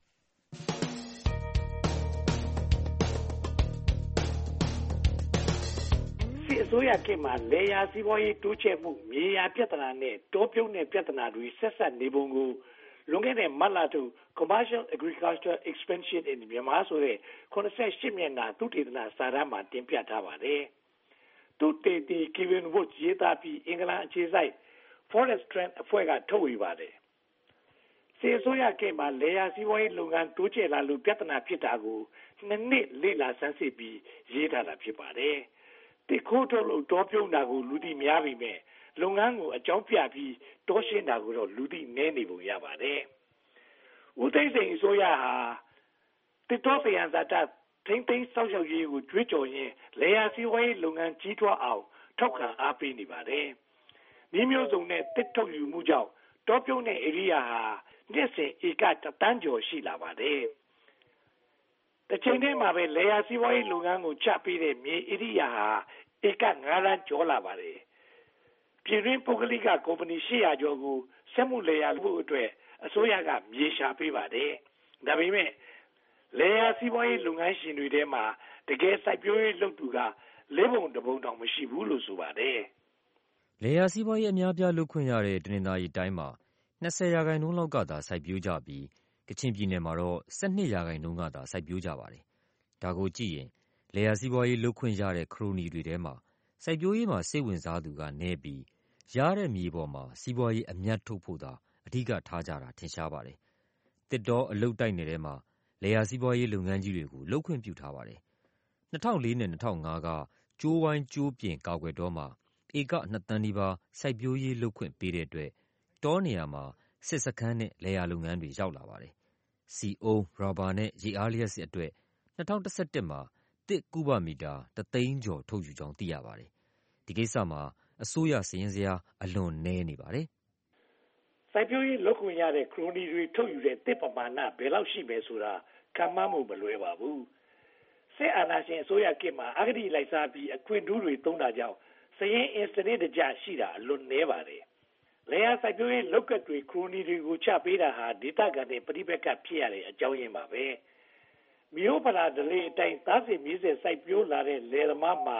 စစ်အစိုးရခေတ်မှာလေယာစီးပွားရေးတိုးချဲ့မှုမြေယာပြဿနာနဲ့တောပြုံးတဲ့ပြဿနာတွေဆက်ဆက်နေပုံကိုလွန်ခဲ့တဲ့မတ်လထုတ် Commercial Agriculture Expansion in Myanmar ဆိုတဲ့ခုနှစ်ဆယ့်ရှစ်မျက်နှာသုတေသနစာတမ်းမှာတင်ပြထားပါတယ်။သုတေသီ Kevin Woods ရေးသားပြီးအင်္ဂလန်အခြေစိုက် Forest Trend အဖွဲ့ကထုတ်ဝေပါတယ်။စစ်အစိုးရခေတ်မှာလေယာစီးပွားရေးလုပ်ငန်းတိုးချဲ့လာလို့ပြဿနာဖြစ်တာကိုနှစ်နှစ်လေ့လာဆန်းစစ်ပြီးရေးထားတာဖြစ်ပါတယ်။တစ်ခိုးထုတ်လို့တောပြုံးတာကိုလူသိများပြီမဲ့လုပ်ငန်းကိုအကြောင်းပြပြီးတောရှင်းတာကိုတော့လူသိနည်းနေပုံရပါတယ်။ဦးသိန်းစိန်အစိုးရဟာတစ်တော်ဖျံဇာတထိမ့်သိမ်းစောက်ရှောက်ရေးကိုကြွေးကြော်ရင်းလေယာစီးပွားရေးလုပ်ငန်းကြီးထွားအောင်ထောက်ခံအားပေးနေပါတယ်။ဒီမျိုးစုံနဲ့တစ်ထုတ်ယူမှုကြောင့်တောပြုံးတဲ့ဧရိယာဟာနှစ်စဉ်ဧကတသန်းကျော်ရှိလာပါတယ်။တစ်ချိန်တည်းမှာပဲလေယာစီးပွားရေးလုပ်ငန်းကိုချပေးတဲ့မြေဧရိယာဟာဧကငါးသန်းကျော်လာပါတယ်။ပြည်တွင်းပုဂ္ဂလိကကုမ္ပဏီရှစ်ရာကျော်ကိုစက်မှုလေယာလုပ်အတွက်အစိုးရကမြေရှာပေးပါတယ်။ဒါပေမဲ့လေယာစီးပွားရေးလုပ်ငန်းရှင်တွေထဲမှာတကယ်စိုက်ပျိုးရေးလုပ်သူကလေးပုံတစ်ပုံတောင်မရှိဘူးလို့ဆိုပါတယ်။လေယာစီးပွားရေးအများပြားလုပ်ခွင့်ရတဲ့တနင်္သာရီတိုင်းမှာနှစ်ဆယ်ရာခိုင်နှုန်းလောက်ကသာစိုက်ပျိုးကြပြီးကချင်ပြည်နယ်မှာတော့ဆယ့်နှစ်ရာခိုင်နှုန်းကသာစိုက်ပျိုးကြပါတယ်။ဒါကိုကြည့်ရင်လေယာစီးပွားရေးလုပ်ခွင့်ရတဲ့ခရိုနီတွေထဲမှာစိုက်ပျိုးရေးမှာစိတ်ဝင်စားသူကနည်းပြီးရတဲ့မြေပေါ်မှာစီးပွားရေးအမြတ်ထုတ်ဖို့သာအဓိကထားကြတာထင်ရှားပါတယ်။တစ်တောအလုတ်တိုက်နယ်ထဲမှာလေယာစီးပွားရေးလုပ်ငန်းကြီးတွေကိုလုပ်ခွင့်ပြုထားပါတယ်။၂၀၀၄နဲ့၂၀၀၅ကကျိုးဝိုင်းကျိုးပြင်ကာကွယ်တောမှာဧကနှစ်သန်းနီးပါးစိုက်ပျိုးရေးလုပ်ခွင့်ပေးတဲ့အတွက်တောနေရာမှာစစ်စခန်းနဲ့လေယာလုပ်ငန်းတွေရောက်လာပါတယ်။ဆီအုန်း၊ရာဘာနဲ့ရေအားလျှပ်စစ်အတွက်၂၀၁၁မှာတစ်ကုဗမီတာတစ်သိန်းကျော်ထုတ်ယူကြောင်းသိရပါတယ်။ဒီကိစ္စမှာအစိုးရစာရင်းဇယားအလွန်နည်းနေပါတယ်။စိုက်ပျိုးရေးလုပ်ခွင့်ရတဲ့ခရိုနီတွေထုတ်ယူတဲ့တစ်ပမာဏဘယ်လောက်ရှိမယ်ဆိုတာခန့်မှန်းမှုမလွယ်ပါဘူး။စစ်အာဏာရှင်အစိုးရခေတ်မှာအဂတိလိုက်စားပြီးအခွင့်ထူးတွေသုံးတာကြောင့်စာရင်းအင်စနစ်တကျရှိတာအလွန်နည်းပါတယ်။လေယာစိုက်ပျိုးရေးလုပ်ကတ်တွေခရိုနီတွေကိုချပေးတာဟာဒေသခံတွေပြိပက္ခဖြစ်ရတဲ့အကြောင်းရင်းပါပဲ။မျိုးပလာဒလေအတိုင်းသားစစ်မြေးဆက်စိုက်ပျိုးလာတဲ့လယ်သမားမှာ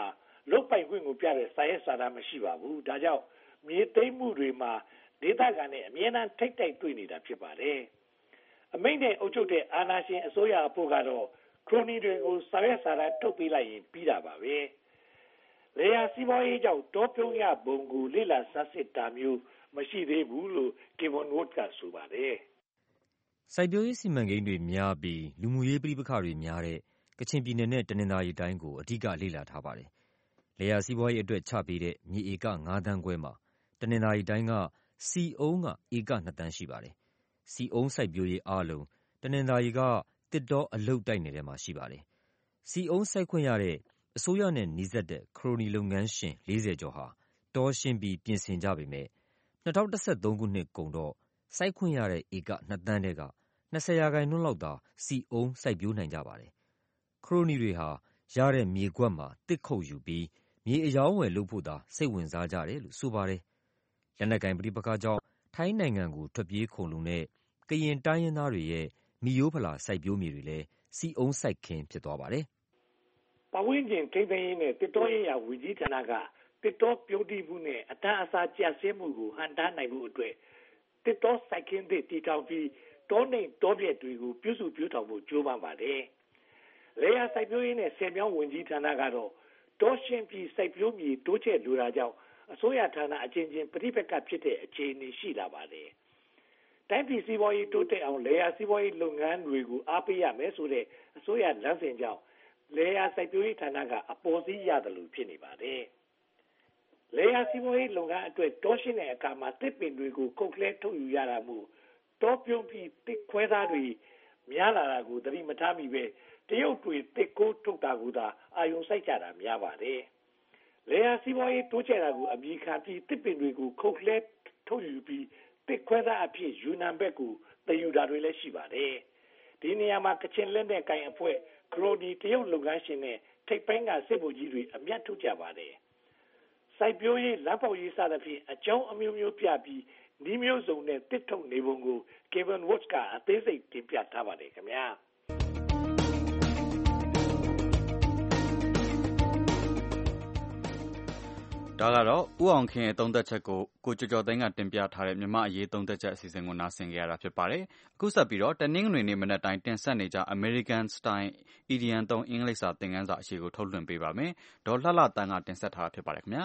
လုတ်ပိုင်ခွင့်ကိုပြတဲ့စာရေးစာတမ်းမရှိပါဘူးဒါကြောင့်မြေသိမ်းမှုတွေမှာဒေသခံနဲ့အမြဲတမ်းထိတ်တိုက်တွေ့နေတာဖြစ်ပါတယ်အမိန့်နဲ့အုပ်ချုပ်တဲ့အာဏာရှင်အစိုးရအဖို့ကတော့ခရိုနီတွေကိုစာရေးစာတမ်းထုတ်ပေးလိုက်ရင်ပြီးတာပါပဲလေယာစီးပွားရေးကြောင့်တောပြုံးရပုံကိုလေ့လာဆန်းစစ်တာမျိုးမရှိသေးဘူးလို့ Kevin Wood ကဆိုပါတယ်စိုက်ပျိုးရေးစီမံကိန်းတွေများပြီးလူမှုရေးပဋိပက္ခတွေများတဲ့ကချင်ပြည်နယ်နဲ့တနင်္သာရီတိုင်းကိုအဓိကလေ့လာထားပါတယ်။လေယာစီးပွားရေးအတွက်ချပေးတဲ့မြေဧကငါးသန်းခွဲမှာတနင်္သာရီတိုင်းကစီအုံးကဧကနှစ်သန်းရှိပါတယ်။စီအုံးစိုက်ပျိုးရေးအားလုံးတနင်္သာရီကတစ်တောအလုတ်တိုက်နယ်ထဲမှာရှိပါတယ်။စီအုံးစိုက်ခွင့်ရတဲ့အစိုးရနဲ့နှီးစပ်တဲ့ခရိုနီလုပ်ငန်းရှင်လေးဆယ်ကျော်ဟာတောရှင်းပြီးပြင်ဆင်ကြပေမဲ့၂၀၁၃ခုနှစ်ကုန်တော့စိုက်ခွင့်ရတဲ့ဧကနှစ်သန်းထဲက၂၀ရာခိုင်နှုန်းလောက်သာစီအုံးစိုက်ပျိုးနိုင်ကြပါတယ်။ခရိုနီတွေဟာရတဲ့မြေကွက်မှာတစ်ခုတ်ယူပြီးမြေအယောင်းဝယ်လုပ်ဖို့သာစိတ်ဝင်စားကြတယ်လို့ဆိုပါတယ်။လက်နက်ကိုင်ပဋိပက္ခကြောင့်ထိုင်းနိုင်ငံကိုထွက်ပြေးခိုလှုံတဲ့ကရင်တိုင်းရင်းသားတွေရဲ့မိရိုးဖလာစိုက်ပျိုးမြေတွေလည်းစီအုံးစိုက်ခင်းဖြစ်သွားပါတယ်။ပတ်ဝန်းကျင်ထိန်းသိမ်းရေးနဲ့တစ်တောရေးရာဝန်ကြီးဌာနကတစ်တောပြုန်းတီးမှုနဲ့အတန်းအစားကျဆင်းမှုကိုဟန်တားနိုင်မှုအတွက်တစ်တောစိုက်ခင်းသစ်တည်ထောင်ပြီးတောနှိမ်တောပြက်တွေကိုပြုစုပြောင်းထောင်ဖို့ကြိုးပမ်းပါတယ်။လေယာစိုက်ပျိုးရေးနဲ့ဆယ်မြောင်းဝန်ကြီးဌာနကတော့တောရှင်းပြီးစိုက်ပျိုးမြေတိုးချဲ့လိုတာကြောင့်အစိုးရဌာနအချင်းချင်းပြိပက္ခဖြစ်တဲ့အခြေအနေရှိလာပါတယ်။တိုင်းပြည်စီးပွားရေးတိုးတက်အောင်လေယာစီးပွားရေးလုပ်ငန်းတွေကိုအားပေးရမယ်ဆိုတဲ့အစိုးရလမ်းစဉ်ကြောင့်လေယာစိုက်ပျိုးရေးဌာနကအပေါ်စီးရတယ်လို့ဖြစ်နေပါတယ်။လေယာစီးပွားရေးလုပ်ငန်းအတွက်တောရှင်းတဲ့အခါမှာတစ်ပင်တွေကိုကုတ်ကလဲထုတ်ယူရတာမို့တောပြုံးပြီးတစ်ခွဲသားတွေများလာတာကိုသတိမထားမိပဲတရုတ်တွေတစ်ကိုထုတ်တာကသာအာယုံစိုက်ကြတာများပါတယ်။လေယာစီးပွားရေးတိုးချဲ့တာကိုအမိခံပြီးတစ်ပင်တွေကိုခုတ်လဲထုတ်ယူပြီးတစ်ခွဲသားအဖြစ်ယူနံဘက်ကိုတည်ယူတာတွေလည်းရှိပါတယ်။ဒီနေရာမှာကချင်လက်နဲ့ကိုင်အဖွဲ့ခရိုနီတရုတ်လုပ်ငန်းရှင်နဲ့ထိပ်ပိုင်းကစစ်ဗိုလ်ကြီးတွေအမျက်ထုတ်ကြပါတယ်။စိုက်ပျိုးရေးလက်ဖောက်ရေးစသဖြင့်အကြောင်းအမျိုးမျိုးပြပြီးဒီမျိုးစုံနဲ့တစ်ထုတ်နေပုံကို Kevin Wood ကအသေးစိတ်တင်ပြထားပါတယ်ခင်ဗျာဒါကတော့ဦးအောင်ခင်ရဲ့သုံးသက်ချက်ကိုကိုကျော်ကျော်သိန်းကတင်ပြထားတဲ့မြန်မာအရေးသုံးသက်ချက်အစီအစဉ်ကိုနားဆင်ကြရတာဖြစ်ပါတယ်အခုဆက်ပြီးတော့တနင်္ဂနွေနေ့မနက်တိုင်းတင်ဆက်နေကြ American Style အီဒီယံသုံးအင်္ဂလိပ်စာသင်ခန်းစာအစီအစဉ်ကိုထုတ်လွှင့်ပေးပါမယ်ဒေါ်လှလှတန်းကတင်ဆက်ထားတာဖြစ်ပါတယ်ခင်ဗျာ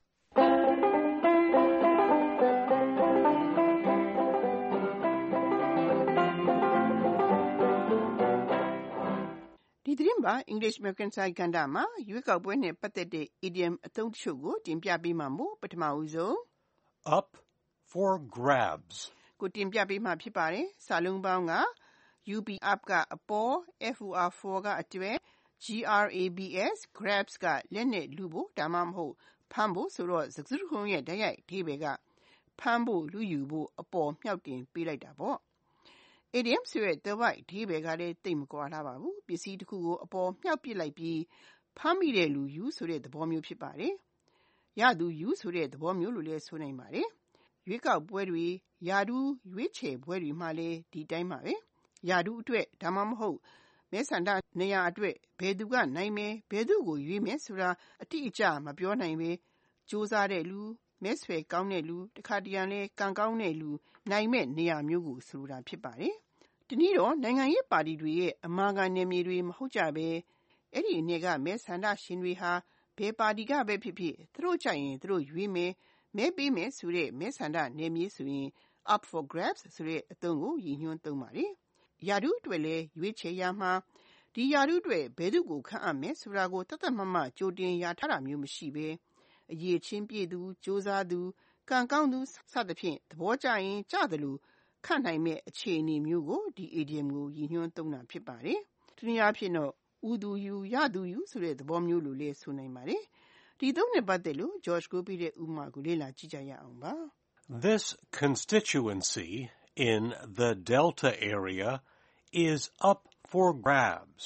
ဒီသတင်းပါ English American Style ကဏ္ဍမှာရွေးကောက်ပွဲနဲ့ပတ်သက်တဲ့ idiom အသုံးတချို့ကိုတင်ပြပေးမှာမို့ပထမဦးဆုံး Up for grabs ကိုတင်ပြပေးမှာဖြစ်ပါတယ်။စာလုံးပေါင်းက U B up ကအပေါ် F O R for ကအတွဲ G R A B S grabs ကလက်နဲ့လူဖို့ဒါမှမဟုတ်ဖမ်းဖို့ဆိုတော့စကားစုတခုရဲ့တိုက်ရိုက်အဓိပ္ပာယ်ကဖမ်းဖို့လူယူဖို့အပေါ်မြှောက်တင်ပေးလိုက်တာပေါ့။ idiom ဆိုတဲ့သွယ်ဝိုက်အဓိပ္ပာယ်ကလည်းသိပ်မကွာလှပါဘူး။ပစ္စည်းတစ်ခုကိုအပေါ်မြှောက်ပစ်လိုက်ပြီးဖမ်းမိတဲ့လူယူဆိုတဲ့သဘောမျိုးဖြစ်ပါတယ်။ရသူယူဆိုတဲ့သဘောမျိုးလို့လည်းဆိုနိုင်ပါတယ်။ရွေးကောက်ပွဲတွေယာဒူးရွေးချယ်ပွဲတွေမှာလည်းဒီတိုင်းပါပဲ။ယာဒူးအတွက်ဒါမှမဟုတ်မဲဆန္ဒနေရာအတွက်ဘယ်သူကနိုင်မယ်ဘယ်သူကိုရွေးမယ်ဆိုတာအတိအကျမပြောနိုင်ပဲစူးစမ်းတဲ့လူမဲဆွယ်ကောင်းတဲ့လူတခါတရံလဲကံကောင်းတဲ့လူနိုင်မဲ့နေရာမျိုးကိုဆိုတာဖြစ်ပါတယ်။ဒီနည်းတော့နိုင်ငံရေးပါတီတွေရဲ့အမာခံနယ်မြေတွေမဟုတ်ကြပဲအဲ့ဒီအနေကမဲဆန္ဒရှင်တွေဟာဘယ်ပါတီကပဲဖြစ်ဖြစ်သူတို့ကြိုက်ရင်သူတို့ရွေးမယ်မဲပေးမယ်ဆိုတဲ့မဲဆန္ဒနယ်မြေဆိုရင် up for grabs ဆိုတဲ့အသုံးကိုရည်ညွှန်းသုံးပါတယ်။ယာဒူးအတွက်လည်းရွေးချယ်ရမှာဒီယာဒူးအတွက်ဘယ်သူကိုခန့်အပ်မယ်ဆိုတာကိုတသက်မမကြိုတင်ရထားတာမျိုးမရှိပဲအရေးချင်းပြည့်သူစ조사သူကံကောင်းသူစသဖြင့်သဘောကျရင်ကြတယ်လို့ခန့်နိုင်မဲ့အခြေအနေမျိုးကိုဒီ idiom ကိုရည်ညွှန်းသုံးတာဖြစ်ပါတယ်။ဒီနည်းအားဖြင့်တော့ဥသူယူရသူယူဆိုတဲ့သဘောမျိုးလိုလည်းဆိုနိုင်ပါတယ်။ဒီသုံးနဲ့ပတ်သက်လို့ George ကိုပြီးတဲ့ဥပမာကိုလေ့လာကြည့်ကြရအောင်ပါ။ This constituency in the Delta area is up for grabs.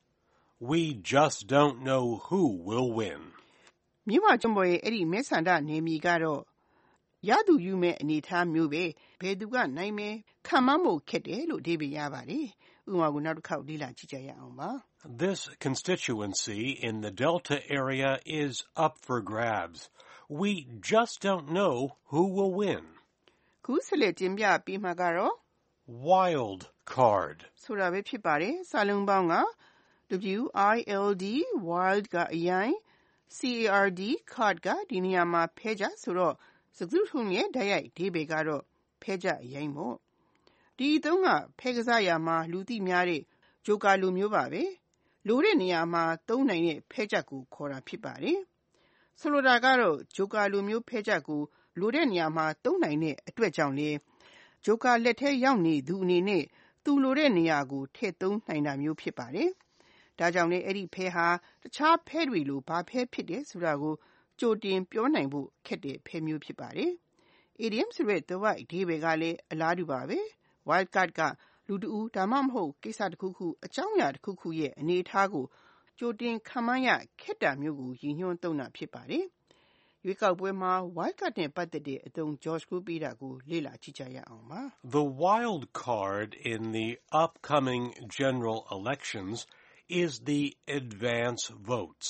We just don't know who will win. မြစ်ဝကျွန်းပေါ်ရဲ့အဲ့ဒီမဲဆန္ဒနယ်မြေကတော့ရသူယူမဲ့အနေထားမျိုးပဲဘယ်သူကနိုင်မယ်ခံမဖို့ခက်တယ်လို့အဓိပ္ပာယ်ရပါတယ်ဥပမာကိုနောက်တစ်ခေါက်လေ့လာကြည့်ကြရအောင်ပါ This constituency in the Delta area is up for grabs. We just don't know who will win. ခုဆက်လက်တင်ပြပေးမှာကတော့ Wild card ဆိုတာပဲဖြစ်ပါတယ်စာလုံးပေါင်းက W I L D wild ကအရင် C A R D card ကဒီနေရာမှာဖဲကြဆိုတော့စကားစုထုံးရဲ့ဓာတ်ရိုက်အဓိပ္ပာယ်ကတော့ဖဲကြအရင်ပေါ့ဒီအသုံးကဖဲကစားရာမှာလူသိများတဲ့ဂျိုကာလိုမျိုးပါပဲလိုတဲ့နေရာမှာသုံးနိုင်တဲ့ဖဲကြကိုခေါ်တာဖြစ်ပါတယ်ဆိုလိုတာကတော့ဂျိုကာလိုမျိုးဖဲကြကိုလိုတဲ့နေရာမှာသုံးနိုင်တဲ့အတွက်ကြောင့်လေဂျိုကာလက်ထဲရောက်နေသူအနေနဲ့သူလိုတဲ့နေရာကိုထည့်သုံးနိုင်တာမျိုးဖြစ်ပါတယ်ဒါကြောင့်လေအဲ့ဒီဖဲဟာတခြားဖဲတွေလိုဘာဖဲဖြစ်တယ်ဆိုတာကိုကြိုတင်ပြောနိုင်ဖို့ခက်တဲ့ဖဲမျိုးဖြစ်ပါတယ် idiom ဆိုတဲ့သွယ်ဝိုက်အဓိပ္ပာယ်ကလည်းအလားတူပါပဲ wild card ကလူတဦးဒါမှမဟုတ်ကိစ္စတစ်ခုခုအကြောင်းအရာတစ်ခုခုရဲ့အနေအထားကိုကြိုတင်ခန့်မှန်းရခက်တာမျိုးကိုရည်ညွှန်းသုံးတာဖြစ်ပါတယ်ရွေးကောက်ပွဲမှာ wild card နဲ့ပတ်သက်တဲ့အသုံး George ကိုပေးတာကိုလေ့လာကြည့်ကြရအောင်ပါ The wild card in the upcoming general elections is the advance votes.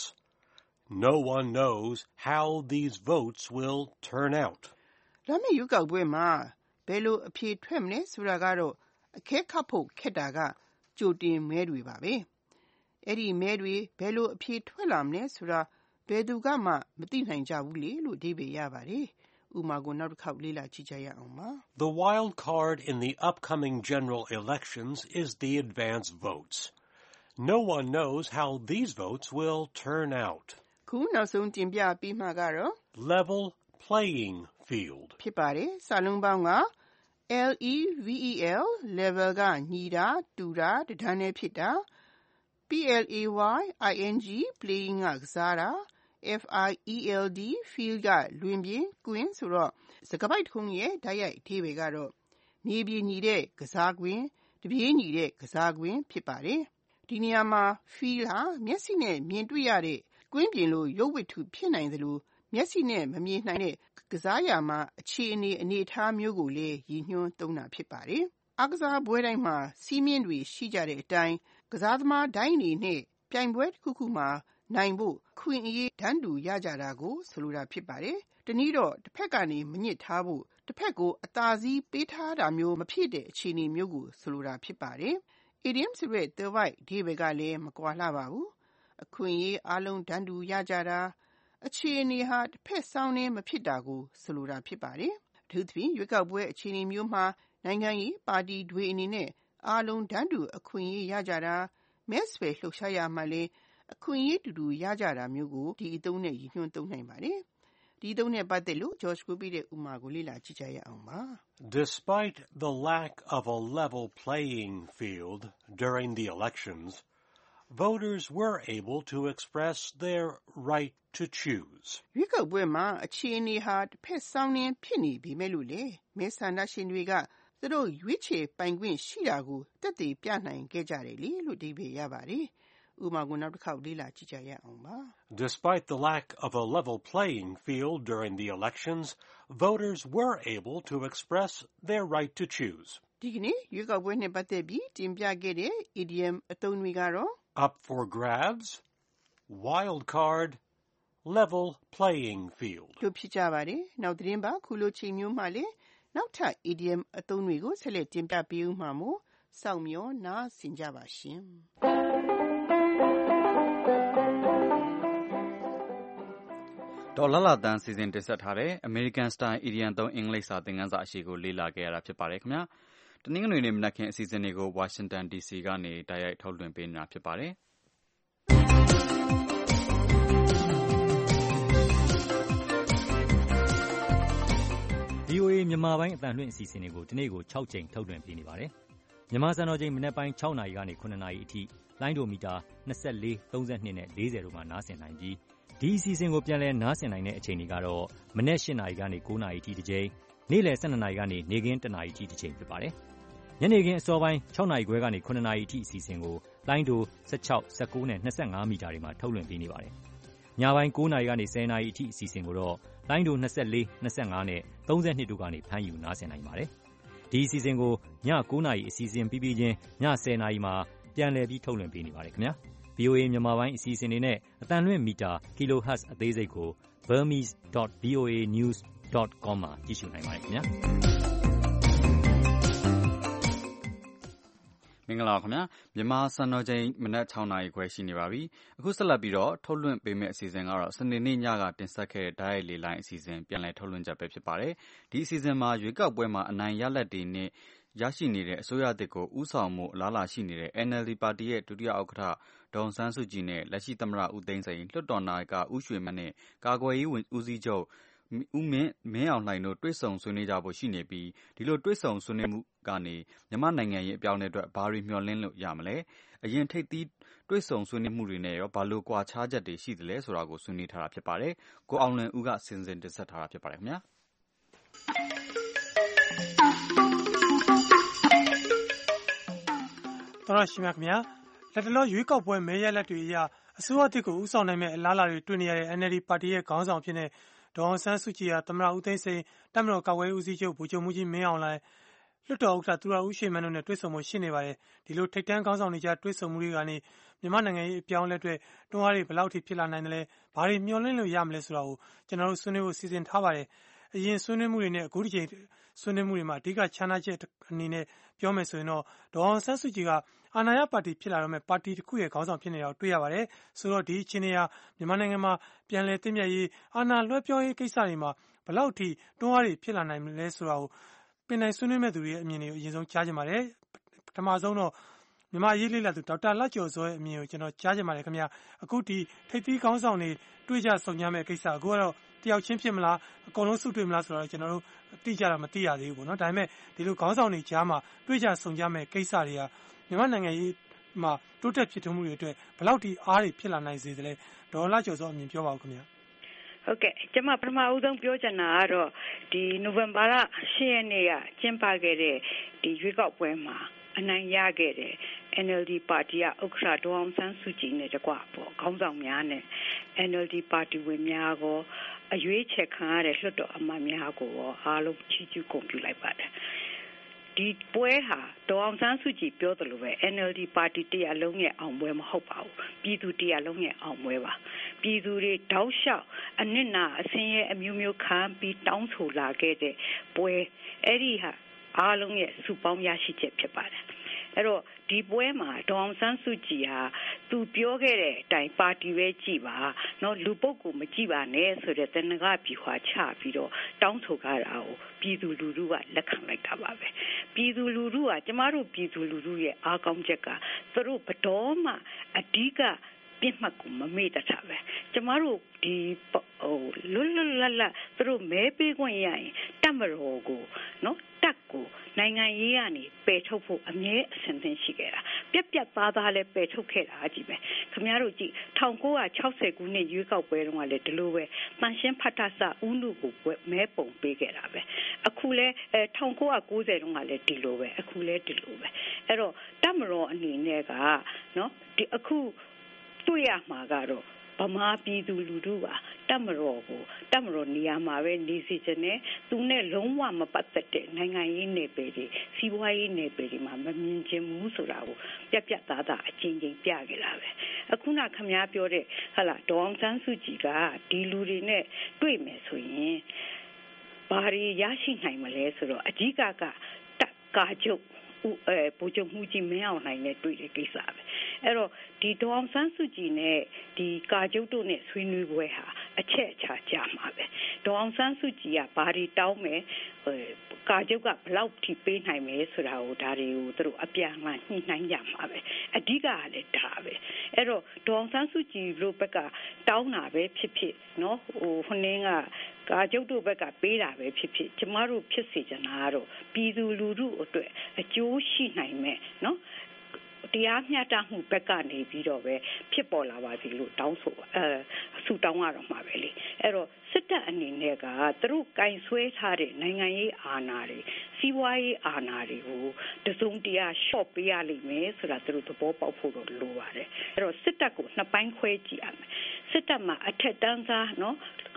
No one knows how these votes will turn out. လာမယ့်ရွေးကောက်ပွဲမှာဘယ်လိုအဖြေထွက်မလဲဆိုတာကတော့အခဲခတ်ဖို့ခက်တာကကြိုတင်မဲတွေပါပဲအဲ့ဒီမဲတွေဘယ်လိုအဖြေထွက်လာမလဲဆိုတာဘယ်သူကမှမသိနိုင်ကြဘူးလေလို့အဓိပ္ပာယ်ရပါတယ်ဥပမာကိုနောက်တစ်ခေါက်လေ့လာကြည့်ကြရအောင်ပါ The wild card in the upcoming general elections is the advance votes. No one knows how these votes will turn out. ခုနောက်ဆုံးတင်ပြပေးမှာကတော့ Level playing field ဖြစ်ပါတယ်စာလုံးပေါင်းက L E V E L level ကညီတာတူတာတဒန်းနဲ့ဖြစ်တာ P L A Y I N G playing ကစားတာ F I E L D field ကလွင်ပြင်ကွင်းဆိုတော့စကားပိုက်ထုံးရဲ့ဓာတ်ရိုက်အဓိပ္ပာယ်ကတော့မြေပြင်ညီတဲ့ကစားကွင်းတပြေးညီတဲ့ကစားကွင်းဖြစ်ပါတယ်ဒီနေရာမှာ field ဟာမျက်စိနဲ့မြင်တွေ့ရတဲ့ကွင်းပြင်လိုရုပ်ဝတ္ထုဖြစ်နိုင်သလိုမျက်စိနဲ့မမြင်နိုင်တဲ့ကစားရာမှာအခြေအနေအနေအထားမျိုးကိုလည်းရည်ညွှန်းသုံးတာဖြစ်ပါတယ်။အားကစားပွဲတိုင်းမှာစီးမြင့်တွေရှိကြတဲ့အတိုင်းကစားသမားတိုင်းအနေနဲ့ပြိုင်ပွဲတစ်ခုခုမှာနိုင်ဖို့ခွင့်အရေးတန်းတူရကြတာကိုဆိုလိုတာဖြစ်ပါတယ်။တနည်းတော့တစ်ဖက်ကနေမညစ်ထားဖို့တစ်ဖက်ကိုအသာစီးပေးထားတာမျိုးမဖြစ်တဲ့အခြေအနေမျိုးကိုဆိုလိုတာဖြစ်ပါတယ်။ idiom ဆိုတဲ့သွယ်ဝိုက်အဓိပ္ပာယ်ကလည်းမကွာလှပါဘူး။အခွင့်အရေးအလုံးတန်းတူရကြတာအခြေအနေဟာတစ်ဖက်ဆောင်နေမဖြစ်တာကိုဆိုလိုတာဖြစ်ပါတယ်။အထူးသဖြင့်ရွေးကောက်ပွဲအခြေအနေမျိုးမှာနိုင်ငံရေးပါတီတွေအနေနဲ့အားလုံးတန်းတူအခွင့်အရေးရကြတာမဲဆွယ်လှုပ်ရှားရမှလည်းအခွင့်အရေးတူတူရကြတာမျိုးကိုဒီအသုံးနဲ့ရည်ညွှန်းသုံးနိုင်ပါတယ်။ဒီအသုံးနဲ့ပတ်သက်လို့ George ကိုပေးတဲ့ဥပမာကိုလေ့လာကြည့်ကြရအောင်ပါ။ Despite the lack of a level playing field during the elections, voters were able to express their right to choose. ရွေးကောက်ပွဲမှာအခြေအနေဟာတစ်ဖက်ဆောင်နေဖြစ်နေပြီမဲ့လို့လေမဲဆန္ဒရှင်တွေကသူတို့ရွေးချယ်ပိုင်ခွင့်ရှိတာကိုတက်တည်ပြနိုင်ခဲ့ကြတယ်လေလို့ဒီပေရပါတယ်ဥပမာကိုနောက်တစ်ခေါက်လေ့လာကြည့်ကြရအောင်ပါ Despite the lack of a level playing field during the elections, voters were able to express their right to choose. ဒီကနေ့ရွေးကောက်ပွဲနဲ့ပတ်သက်ပြီးတင်ပြခဲ့တဲ့ idiom အသုံးတွေကတော့ Up for grabs, wild card, level playing field. တို့ဖြစ်ကြပါတယ်နောက်သတင်းပါခုလိုချိန်မျိုးမှလည်းနောက်ထပ် idiom အသုံးတွေကိုဆက်လက်တင်ပြပေးဦးမှာမို့စောင့်မျှော်နားဆင်ကြပါရှင်ဒေါ်လာလာတန်းစီစဉ်တင်ဆက်ထားတဲ့ American Style Idiom သုံးအင်္ဂလိပ်စာသင်ခန်းစာအရှိကိုလေ့လာခဲ့ရတာဖြစ်ပါတယ်ခင်ဗျာတနင်္ဂနွေနေ့မနက်ခင်းအစီအစဉ်တွေကို Washington ဒီ စီ ကနေတိုက်ရိုက်ထုတ်လွှင့်ပေးနေတာဖြစ်ပါတယ်ဗီအိုအေ မြန်မာပိုင်းအသံလွှင့်အစီအစဉ်တွေကိုဒီနေ့ကို၆ကြိမ်ထုတ်လွှင့်ပေးနေပါတယ်မြန်မာစံတော်ချိန်မနက်ပိုင်း၆နာရီကနေ၇နာရီအထိလိုင်းဒိုမီတာ၂၄ ၃၂နဲ့၄၀တို့မှာနားဆင်နိုင်ပြီးဒီအစီအစဉ်ကိုပြန်လည်နားဆင်နိုင်တဲ့အချိန်တွေကတော့မနက်၈နာရီကနေ၉နာရီအထိတစ်ကြိမ်နေ့လယ်၁၂နာရီကနေနေ့ခင်း၁နာရီအထိတစ်ချိန်ဖြစ်ပါတယ်ညနေခင်းအစောပိုင်း၆နာရီခွဲကနေ၇နာရီအထိအစီအစဉ်ကိုလိုင်းဒို၁၆ ၁၉နဲ့၂၅မီတာတွေမှာထုတ်လွှင့်ပေးနေပါတယ်ညပိုင်း၉နာရီကနေ၁၀နာရီအထိအစီအစဉ်ကိုတော့လိုင်းဒို၂၄ ၂၅နဲ့၃၂တို့ကနေဖမ်းယူနားဆင်နိုင်ပါတယ်ဒဒီအစီအစဉ်ကိုည၉နာရီအစီအစဉ်ပြီးပြီးချင်းည၁၀နာရီမှာပြန်လည်ပြီးထုတ်လွှင့်ပေးနေပါတယ်ခင်ဗျာ ဗွီအိုအေ မြန်မာပိုင်းအစီအစဉ်တွေနဲ့အသံလွှင့်မီတာ kilohertz အသေးစိတ်ကို burmese dot v o a news dot com မှာကြည့်ရှုနိုင်ပါတယ်ခင်ဗျာမင်္ဂလာပါခင်ဗျာမြန်မာစံတော်ချိန်မနက်၆နာရီခွဲရှိနေပါပြီအခုဆက်လက်ပြီးတော့ထုတ်လွှင့်ပေးမယ့်အစီအစဉ်ကတော့စနေနေ့ညကတင်ဆက်ခဲ့တဲ့ဓာတ်ရိုက်လေလိုင်းအစီအစဉ်ပြန်လည်ထုတ်လွှင့်ချက်ပဲဖြစ်ပါတယ်ဒီအစီအစဉ်မှာရွေးကောက်ပွဲမှာအနိုင်ရလဒ်တွေနဲ့ရရှိနေတဲ့အစိုးရသစ်ကိုဦးဆောင်မှုအလားအလာရှိနေတဲ့ N L D ပါတီရဲ့ဒုတိယဥက္ကဋ္ဌဒေါ်အောင်ဆန်းစုကြည်နဲ့လက်ရှိသမ္မတဦးသိန်းစိန်လွှတ်တော်နာယကဦးရွှေမန်းနဲ့ကာကွယ်ရေးဦးစီးချုပ်ဦးမင်းမင်းအောင်လှိုင်တို့တွေ့ဆုံဆွေးနွေးကြဖို့ရှိနေပြီးဒီလိုတွေ့ဆုံဆွေးနွေးမှုကနေမြန်မာနိုင်ငံရေးအပြောင်းအလဲအတွက်ဘာတွေမျှော်လင့်လို့ရမလဲအရင်ထိပ်သီးတွေ့ဆုံဆွေးနွေးမှုတွေနဲ့ရောဘာလို့ကွာခြားချက်တွေရှိသလဲဆိုတာကိုဆွေးနွေးထားတာဖြစ်ပါတယ်ကိုအောင်လွင်ဦးကစင်စင်တင်ဆက်ထားတာဖြစ်ပါတယ်ခင်ဗျာတော်ရရှိမြခင်ဗျာလက်တလောရွေးကောက်ပွဲမဲရလက်တွေအရအစိုးရတစ်ကိုဦးဆောင်နိုင်မဲ့အလားအလာတွေတွေ့နေရတဲ့ N L D ပါတီရဲ့ခေါင်းဆောင်ဖြစ်တဲ့ဒေါ်အောင်ဆန်းစုကြည်ဟာသမ္မတဦးသိန်းစိန်တပ်မတော်ကာကွယ်ရေးဦးစီးချုပ်ဗိုလ်ချုပ်မှူးကြီးမင်းအောင်လှိုင်လွှတ်တော်ဥက္ကဋ္ဌသူရဦးရွှေမန်းတို့နဲ့တွေ့ဆုံဖို့ရှိနေပါတယ်ဒီလိုထိပ်တန်းခေါင်းဆောင်တွေကြားတွေ့ဆုံမှုတွေကနေမြန်မာနိုင်ငံရေးအပြောင်းအလဲတွေတွန်းအားတွေဘယ်လောက်ထိဖြစ်လာနိုင်တယ်လဲဘာတွေမျှော်လင့်လို့ရမလဲဆိုတာကိုကျွန်တော်တို့ဆွေးနွေးဖို့စီစဉ်ထားပါတယ်အရင်ဆွေးနွေးမှုတွေနဲ့အခုဒီချိန်ဆွေးနွေးမှုတွေမှာအဓိကခြားနားချက်အနေနဲ့ပြောမယ်ဆိုရင်တော့ဒေါ်အောင်ဆန်းစုကြည်ကအာဏာရပါတီဖြစ်လာတော့မဲ့ပါတီတစ်ခုရဲ့ခေါင်းဆောင်ဖြစ်နေတာကိုတွေ့ရပါတယ်ဆိုတော့ဒီအခြေအနေဟာမြန်မာနိုင်ငံမှာပြန်လည်တည်မြဲရေးအာဏာလွှဲပြောရေးကိစ္စတွေမှာဘယ်လောက်ထိတွန်းအားတွေဖြစ်လာနိုင်မလဲဆိုတာကိုပင်နိုင်ဆွေးနွေးမဲ့သူတွေရဲ့အမြင်တွေကိုအရင်ဆုံးကြားချင်ပါတယ်ပထမဆုံးတော့မြန်မာရေးလေးလာသူဒေါက်တာလှကျော်စောရဲ့အမြင်ကိုကျွန်တော်ကြားချင်ပါတယ်ခင်ဗျာအခုဒီထိပ်သီးခေါင်းဆောင်တွေတွေ့ကြဆုံကြမဲ့ကိစ္စအခုကတော့တယောက်ချင်းဖြစ်မလားအကုန်လုံးစုတွေ့မလားဆိုတော့ကျွန်တော်တို့သိကြတာမသိရသေးဘူးပေါ့နော်ဒါပေမဲ့ဒီလိုခေါင်းဆောင်တွေကြားမှာတွေ့ကြဆုံကြမဲ့ကိစ္စတွေကမြန်မာနိုင်ငံရေးမှာတိုးတက်ဖြစ်ထွန်းမှုတွေအတွက်ဘယ်လောက်ထိအားတွေဖြစ်လာနိုင်စေသလဲဒေါ်လှကျော်စောအမြင်ပြောပါဦးခင်ဗျာဟုတ်ကဲ့ကျွန်မပထမဦးဆုံးပြောချင်တာကတော့ဒီနိုဝင်ဘာလ၈ရက်နေ့ကကျင်းပခဲ့တဲ့ဒီရွေးကောက်ပွဲမှာအနိုင်ရခဲ့တဲ့ N L D ပါတီကဥက္ကဋ္ဌဒေါ်အောင်ဆန်းစုကြည်နဲ့တကွပေါ့ခေါင်းဆောင်များနဲ့ N L D ပါတီဝင်များကိုအရွေးချယ်ခံရတဲ့လွှတ်တော်အမတ်များကိုအားလုံးချီးကျူးဂုဏ်ပြုလိုက်ပါတယ်ဒီပွဲဟာဒေါ်အောင်ဆန်းစုကြည်ပြောသလိုပဲ N L D ပါတီတရားလုံးရဲ့အောင်ပွဲမဟုတ်ပါဘူးပြည်သူတရားလုံးရဲ့အောင်ပွဲပါပြည်သူတွေတောက်လျှောက်အနစ်နာအစင်းရဲ့အမျိုးမျိုးခံပြီးတောင်းဆိုလာခဲ့တဲ့ပွဲအဲ့ဒီဟာအားလုံးရဲ့စုပေါင်းရရှိချက်ဖြစ်ပါတယ်အဲ့တော့ဒီပွဲမှာဒေါ်အောင်ဆန်းစုကြည်ဟာသူပြောခဲ့တဲ့အတိုင်းပါတီပဲကြည်ပါเนาะလူပုဂ္ဂိုလ်မကြည်ပါနဲ့ဆိုတဲ့တဏှာပြွာချပြီးတော့တောင်းဆိုကြတာကိုပြည်သူလူထုကလက်ခံလိုက်တာပါပဲပြည်သူလူထုကကျမတို့ပြည်သူလူထုရဲ့အားကောင်းချက်ကသူတို့ဘတော်မှအဓိကပြစ်မှတ်ကိုမမေ့တတ်တာပဲကျမတို့ဒီဟိုလွတ်လွတ်လပ်လပ်သူတို့မဲပေးခွင့်ရရင်တက်မတော်ကိုเนาะတက်ကိုနိုင်ငံရေးကနေပယ်ထုတ်ဖို့အမြဲအဆင်သင့်ရှိခဲ့တာပြက်ပြက်သားသားလည်းပယ်ထုတ်ခဲ့တာကြီးပဲခင်ဗျားတို့ကြည့်၁၉၆၀ခုနှစ်ရွေးကောက်ပွဲတုန်းကလည်းဒီလိုပဲတန်ရှင်းဖတ်တဆဦးနုကိုမဲပုံပေးခဲ့တာပဲအခုလဲအဲ၁၉၉၀တုန်းကလည်းဒီလိုပဲအခုလဲဒီလိုပဲအဲ့တော့တက်မတော်အနေနဲ့ကเนาะဒီအခုတွေ့ရမှာကတော့ဗမာပြည်သူလူထုကတက်မတော်ကိုတက်မတော်နေရာမှာပဲနေစီခြင်းနဲ့သူနဲ့လုံးဝမပတ်သက်တဲ့နိုင်ငံရေးနယ်ပယ်တွေစီးပွားရေးနယ်ပယ်တွေမှာမမြင်ချင်ဘူးဆိုတာကိုပြက်ပြက်သားသားအချင်းချင်းပြခဲ့တာပဲအခုနခမများပြောတဲ့ဟာလာဒေါ်အောင်ဆန်းစုကြည်ကဒီလူတွေနဲ့တွေ့မယ်ဆိုရင်ဘာတွေရရှိနိုင်မလဲဆိုတော့အကြီးကကတက်ကာချုပ်အဲဗိုလ်ချုပ်မှူးကြီးမင်းအောင်လှိုင်နဲ့တွေ့တဲ့ကိစ္စပဲအဲ့တော့ဒီဒေါ်အောင်ဆန်းစုကြည်နဲ့ဒီကာချုပ်တို့နဲ့ဆွေးနွေးပွဲဟာအချက်အချာကြမှာပဲဒေါ်အောင်ဆန်းစုကြည်ကဘာတွေတောင်းမယ်ကာချုပ်ကဘယ်လောက်ထိပေးနိုင်မယ်ဆိုတာကိုဒါတွေကိုသူတို့အပြန်အလှန်ညှိနှိုင်းကြမှာပဲအဓိကကလည်းဒါပဲအဲ့တော့ဒေါ်အောင်ဆန်းစုကြည်တို့ဘက်ကတောင်းတာပဲဖြစ်ဖြစ်နော်ဟိုခုနင်းကကာချုပ်တို့ဘက်ကပေးတာပဲဖြစ်ဖြစ်ကျမတို့ဖြစ်စေချင်တာကတော့ပြည်သူလူထုအတွက်အကျိုးရှိနိုင်မယ်နော်တရားမျှတမှုဘက်ကနေပြီးတော့ပဲဖြစ်ပေါ်လာပါစေလို့တောင်းဆိုအဲဆူတောင်းရတော့မှာပဲလေအဲ့တော့စစ်တပ်အနေနဲ့ကသူတို့ကင်ဆွဲထားတဲ့နိုင်ငံရေးအာဏာတွေစီးပွားရေးအာဏာတွေကိုတစုံတရာရှော့ပေးရလိမ့်မယ်ဆိုတာသူတို့သဘောပေါက်ဖို့တော့လိုပါတယ်အဲ့တော့စစ်တပ်ကိုနှစ်ပိုင်းခွဲကြည့်ရမယ်စစ်တပ်မှာအထက်တန်းစားနော်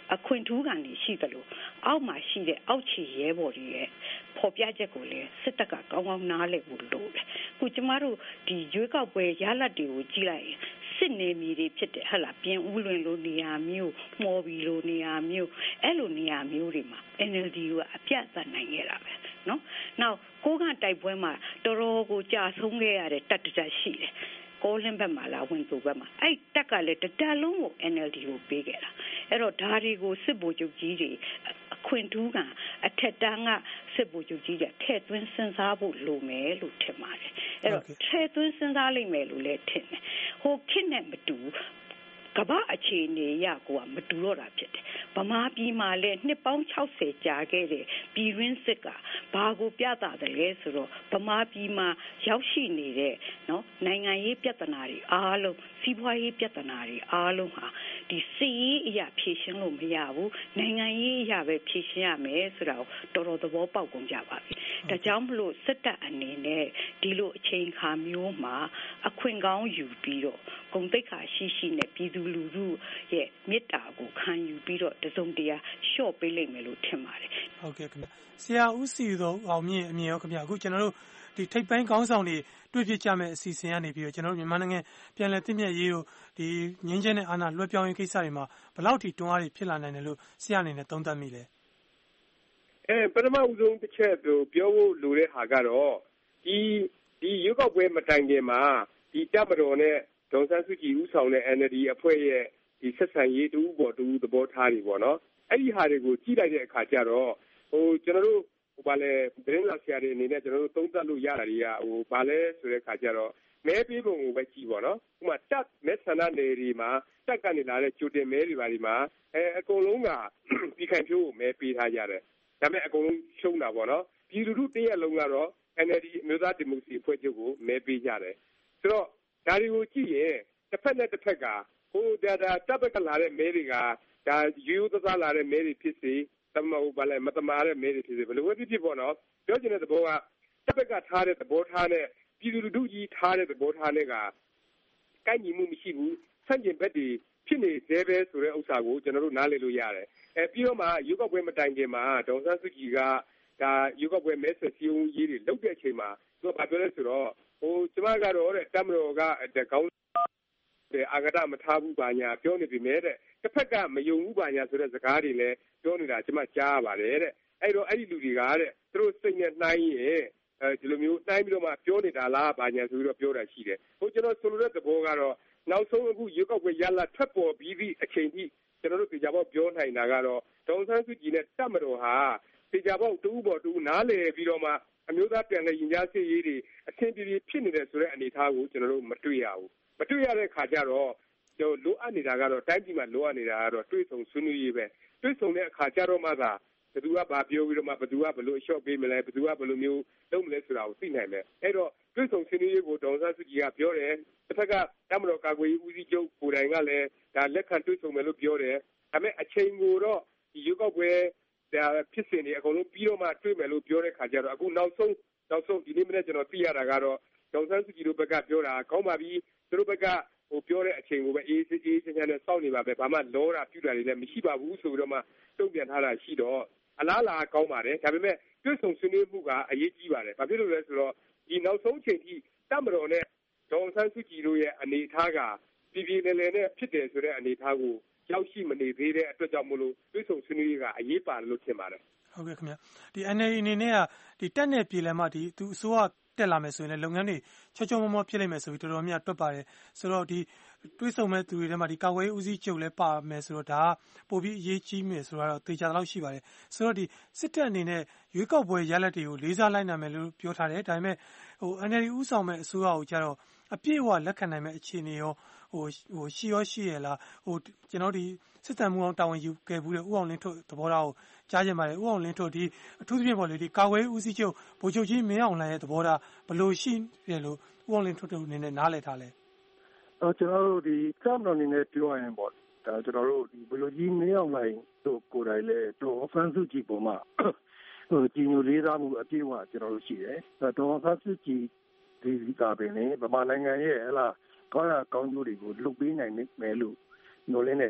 အခွင့်ထူးကနေရှိသလိုအောက်မှာရှိတဲ့အောက်ခြေရဲဘော်တွေရဲ့ဖော်ပြချက်ကိုလည်းစစ်တပ်ကကောင်းကောင်းနားလည်ဖို့လိုတယ်အခုကျမတို့ဒီရွေးကောက်ပွဲရလဒ်တွေကိုကြည့်လိုက်ရင်စစ်နေမီတွေဖြစ်တဲ့ဟဲ့လားပြင်ဦးလွင်လိုနေရာမျိုးမော်ဘီလိုနေရာမျိုးအဲ့လိုနေရာမျိုးတွေမှာ N L D ကအပြတ်သက်နိုင်ခဲ့တာပဲနော်နောက်ကိုကတိုက်ပွဲမှာတော်တော်ကိုကြာဆုံးခဲ့ရတဲ့တပ်တစ်ချက်ရှိတယ်ကိုလင်းဘက်မှာလာဝင်သူဘက်မှာအဲ့တက်ကလည်းတတလုံးကို N L D ကိုပေးခဲ့တာအဲ့တော့ဒါတွေကိုစစ်ဗိုလ်ချုပ်ကြီးတွေအခွင့်ထူးကအထက်တန်းကစစ်ဗိုလ်ချုပ်ကြီးတွေထည့်သွင်းစဉ်းစားဖို့လိုမယ်လို့ထင်ပါတယ်အဲ့တော့ထည့်သွင်းစဉ်းစားလိမ့်မယ်လို့လည်းထင်တယ်ဟိုခေတ်နဲ့မတူကမ္ဘာအခြေအနေရကိုကမတူတော့တာဖြစ်တယ်ဗမာပြည်မှာလည်းနှစ်ပေါင်း၆၀ကြာခဲ့တဲ့ပြည်ရင်းစစ်ကဘာကိုပြသတယ်လဲဆိုတော့ဗမာပြည်မှာရောက်ရှိနေတဲ့နော်နိုင်ငံရေးပြဿနာတွေအားလုံးစီးပွားရေးပြဿနာတွေအားလုံးဟာဒီစီးရေးအရာဖြေရှင်းလို့မရဘူးနိုင်ငံရေးအရာပဲဖြေရှင်းရမယ်ဆိုတာကိုတော်တော်သဘောပေါက်ကုန်ကြပါပြီဒါကြောင့်မလို့စစ်တပ်အနေနဲ့ဒီလိုအချိန်အခါမျိုးမှာအခွင့်ကောင်းယူပြီးတော့ဂုဏ်သိက္ခာရှိရှိနဲ့ပြည်သူလူထုရဲ့မေတ္တာကိုခံယူပြီးတော့တစုံတရာလျှော့ပေးလိမ့်မယ်လို့ထင်ပါတယ်ဟုတ်ကဲ့ခင်ဗျဆရာဦးစီသောအောင်မြင့်အမြင်ရောခင်ဗျအခုကျွန်တော်တို့ဒီထိပ်ပိုင်းခေါင်းဆောင်တွေတွေ့ဖြစ်ကြမဲ့အစီအစဉ်ကနေပြီးတော့ကျွန်တော်တို့မြန်မာနိုင်ငံပြန်လည်တည်မြဲရေးတို့ဒီငင်းချင်းနဲ့အာဏာလွှဲပြောင်းရေးကိစ္စတွေမှာဘယ်လောက်ထိတွန်းအားတွေဖြစ်လာနိုင်တယ်လို့ဆရာအနေနဲ့သုံးသပ်မိလဲအဲပထမဦးဆုံးတစ်ချက်ပြောဖို့လိုတဲ့ဟာကတော့ဒီဒီရွေးကောက်ပွဲမတိုင်ခင်မှာဒီတပ်မတော်နဲ့ဒေါ်ဆန်းစုကြည်ဦးဆောင်တဲ့ N L D အဖွဲ့ရဲ့ဒီဆက်ဆံရေးတူပေါ်တူသဘောထားတွေပေါ့နော်အဲ့ဒီဟာတွေကိုကြည့်လိုက်တဲ့အခါကျတော့ဟိုကျွန်တော်တို့ဟိုဗာလဲသတင်းစာဆရာတွေအနေနဲ့ကျွန်တော်တို့သုံးသပ်လို့ရတာတွေကဟိုဗာလဲဆိုတဲ့အခါကျတော့မဲပေးပုံကိုပဲကြည့်ပေါ့နော်ဥပမာတပ်မဲဆန္ဒနယ်တွေမှာတပ်ကနေလာတဲ့ကြိုတင်မဲတွေပါဒီမှာအဲအကုန်လုံးကပြည်ခိုင်ဖြိုးကိုမဲပေးထားကြတယ်ဒါပေမဲ့အကုန်လုံးရှုံးတာပေါ့နော်ပြည်သူတို့တရက်လုံးကတော့ N L D အမျိုးသားဒီမိုကရေစီအဖွဲ့ချုပ်ကိုမဲပေးကြတယ်ဆိုတော့ဒါတွေကိုကြည့်ရင်တစ်ဖက်နဲ့တစ်ဖက်ကဟိုဒါဒါတပ်ဘက်ကလာတဲ့မဲတွေကဒါယူသသားလာတဲ့မဲတွေဖြစ်စေတမဟုတ်ပါလဲမတမာတဲ့မဲတွေဖြစ်စေဘယ်လိုပဲဖြစ်ဖြစ်ပေါ့နော်ပြောချင်တဲ့သဘောကတပ်ဘက်ကထားတဲ့သဘောထားနဲ့ပြည်သူလူထုကြီးထားတဲ့သဘောထားနဲ့ကကိုက်ညီမှုမရှိဘူးဆန့်ကျင်ဘက်တွေဖြစ်နေသေးပဲဆိုတဲ့ဥစ္စာကိုကျွန်တော်တို့နားလည်လို့ရတယ်အဲပြီးတော့မှရွေးကောက်ပွဲမတိုင်ခင်မှာဒေါ်ဆန်းစုကြည်ကဒါရွေးကောက်ပွဲမဲဆွယ်စည်းရုံးရေးတွေလုပ်တဲ့အချိန်မှာသူကဘာပြောလဲဆိုတော့ဟိုကျမကတော့တဲ့တမတော်ကခေါင်းတဲ့အာဂတမထားဘူးပါညာပြောနေပြီမဲ့တဲ့တစ်ဖက်ကမယုံဘူးပါညာဆိုတဲ့စကားတွေလည်းပြောနေတာကျမကြားရပါတယ်တဲ့အဲ့တော့အဲ့ဒီလူတွေကတဲ့သူတို့စိတ်နဲ့နှိုင်းရင်အဲဒီလိုမျိုးနှိုင်းပြီးတော့မှပြောနေတာလားပါညာဆိုပြီးတော့ပြောတာရှိတယ်ဟိုကျွန်တော်ဆိုလိုတဲ့သဘောကတော့နောက်ဆုံးအခုရွေးကောက်ပွဲရလဒ်ထွက်ပေါ်ပြီးပြီးအချိန်ထိကျွန်တော်တို့ကြေချပေါက်ပြောနိုင်တာကတော့ဒေါ်ဆန်းစုကြည်နဲ့တပ်မတော်ဟာကြေချပေါက်တူပေါ်တူနားလည်ပြီးတော့မှအမျိုးသားပြန်လည်ရင်ကြားစေ့ရေးတွေအဆင်ပြေပြေဖြစ်နေတဲ့ဆိုတဲ့အနေအထားကိုကျွန်တော်တို့မတွေ့ရဘူးမတွေ့ရတဲ့ခါကျတော့ကျွန်တော်လိုအပ်နေတာကတော့တိုင်းပြည်မှာလိုအပ်နေတာကတော့တွေးဆုံဆွေးနွေးရေးပဲတွေးဆုံတဲ့အခါကျတော့မှသာဘယ်သူကဘာပြောပြီးတော့မှဘယ်သူကဘယ်လိုအလျှော့ပေးမလဲဘယ်သူကဘယ်လိုမျိုးလုပ်မလဲဆိုတာကိုသိနိုင်မယ်အဲ့တော့တွေးဆုံဆွေးနွေးရေးကိုဒေါ်ဆန်းစုကြည်ကပြောတယ်တစ်ဖက်ကတပ်မတော်ကာကွယ်ရေးဦးစီးချုပ်ကိုယ်တိုင်ကလည်းဒါလက်ခံတွေးဆုံမယ်လို့ပြောတယ်ဒါပေမဲ့အချိန်ကိုတော့ဒီရွေးကောက်ပွဲဒါဖြစ်စဉ်တွေအကုန်လုံးပြီးတော့မှတွေးမယ်လို့ပြောတဲ့ခါကျတော့အခုနောက်ဆုံးနောက်ဆုံးဒီနေ့မနေ့ကျွန်တော်သိရတာကတော့ဒေါ်ဆန်းစုကြည်တို့ဘက်ကပြောတာကောင်းပါပြီသူတို့ဘက်ကဟိုပြောတဲ့အချိန်ကိုပဲအေးအေးချမ်းချမ်းနဲ့စောင့်နေပါပဲဘာမှလောတာပြူတာတွေလည်းမရှိပါဘူးဆိုပြီးတော့မှတုံ့ပြန်ထားတာရှိတော့အလားလာကောင်းပါတယ်ဒါပေမဲ့တွဲဆုံဆွေးနွေးမှုကအရေးကြီးပါတယ်ဘာဖြစ်လို့လဲဆိုတော့ဒီနောက်ဆုံးချိန်ထိတပ်မတော်နဲ့ဒေါ်ဆန်းစုကြည်တို့ရဲ့အနေအထားကပြည်ပြည်လည်လည်နဲ့ဖြစ်တယ်ဆိုတဲ့အနေအထားကိုရောက်ရှိမနေသေးတဲ့အတွက်ကြောင့်မလို့တွဲဆုံဆွေးနွေးရေးကအရေးပါတယ်လို့ထင်ပါတယ်ဟုတ်ကဲ့ခင်ဗျဒီ N L D အနေနဲ့ကဒီတက်နဲ့ပြည်လည်မှာဒီသူအစိုးရတက်လာမယ်ဆိုရင်လည်းလုပ်ငန်းတွေချောချောမောမောဖြစ်လိမ့်မယ်ဆိုပြီးတော်တော်များတွက်ပါတယ်ဆိုတော့ဒီတွေးဆုံမဲ့သူတွေထဲမှာဒီကာကွယ်ရေးဦးစီးချုပ်လည်းပါမယ်ဆိုတော့ဒါကပိုပြီးအရေးကြီးမယ်ဆိုတော့တေချာတော့ရှိပါတယ်ဆိုတော့ဒီစစ်တပ်အနေနဲ့ရွေးကောက်ပွဲရလဒ်တွေကိုလေးစားလိုက်နိုင်မယ်လို့ပြောထားတယ်ဒါပေမဲ့ဟို N L D ဦးဆောင်မဲ့အစိုးရကိုကြတော့အပြည့်အဝလက်ခံနိုင်မဲ့အခြေအနေရောဟိုဟိုရှိရောရှိရလားဟိုကျွန်တော်ဒီစစ်တမ်းမှုအောင်တာဝန်ယူခဲ့ဘူးတဲ့ဥအောင်လင်းထွတ်သဘောထားကိုကြားကြပါတယ်ဥအောင်လင်းထွတ်ဒီအထူးသဖြင့်ပေါ့လေဒီကာကွယ်ဦးစီးချုပ်ဗိုလ်ချုပ်ကြီးမင်းအောင်လှိုင်ရဲ့သဘောထားဘယ်လိုရှိတယ်လို့ဥအောင်လင်းထွတ်တို့အနေနဲ့နားလည်ထားလဲအော်ကျွန်တော်တို့ဒီကမ်မတော်အနေနဲ့ပြောရရင်ပေါ့ဒါကျွန်တော်တို့ဒီဗိုလ်ချုပ်ကြီးမင်းအောင်လှိုင်တို့ကိုယ်တိုင်လည်းတော်ဖန်စုကြည်ပုံမှာဟိုကြီးညိုလေးသားမှုအပြည့်အဝကျွန်တော်တို့ရှိတယ်တော်ဖန်စုကြည်ဒီကပင်လေဗမာနိုင်ငံရဲ့ဟလာကောင်းရကောင်းကျိုးတွေကိုလုပ်ပေးနိုင်မယ်လို့ညှို့လင်းတဲ့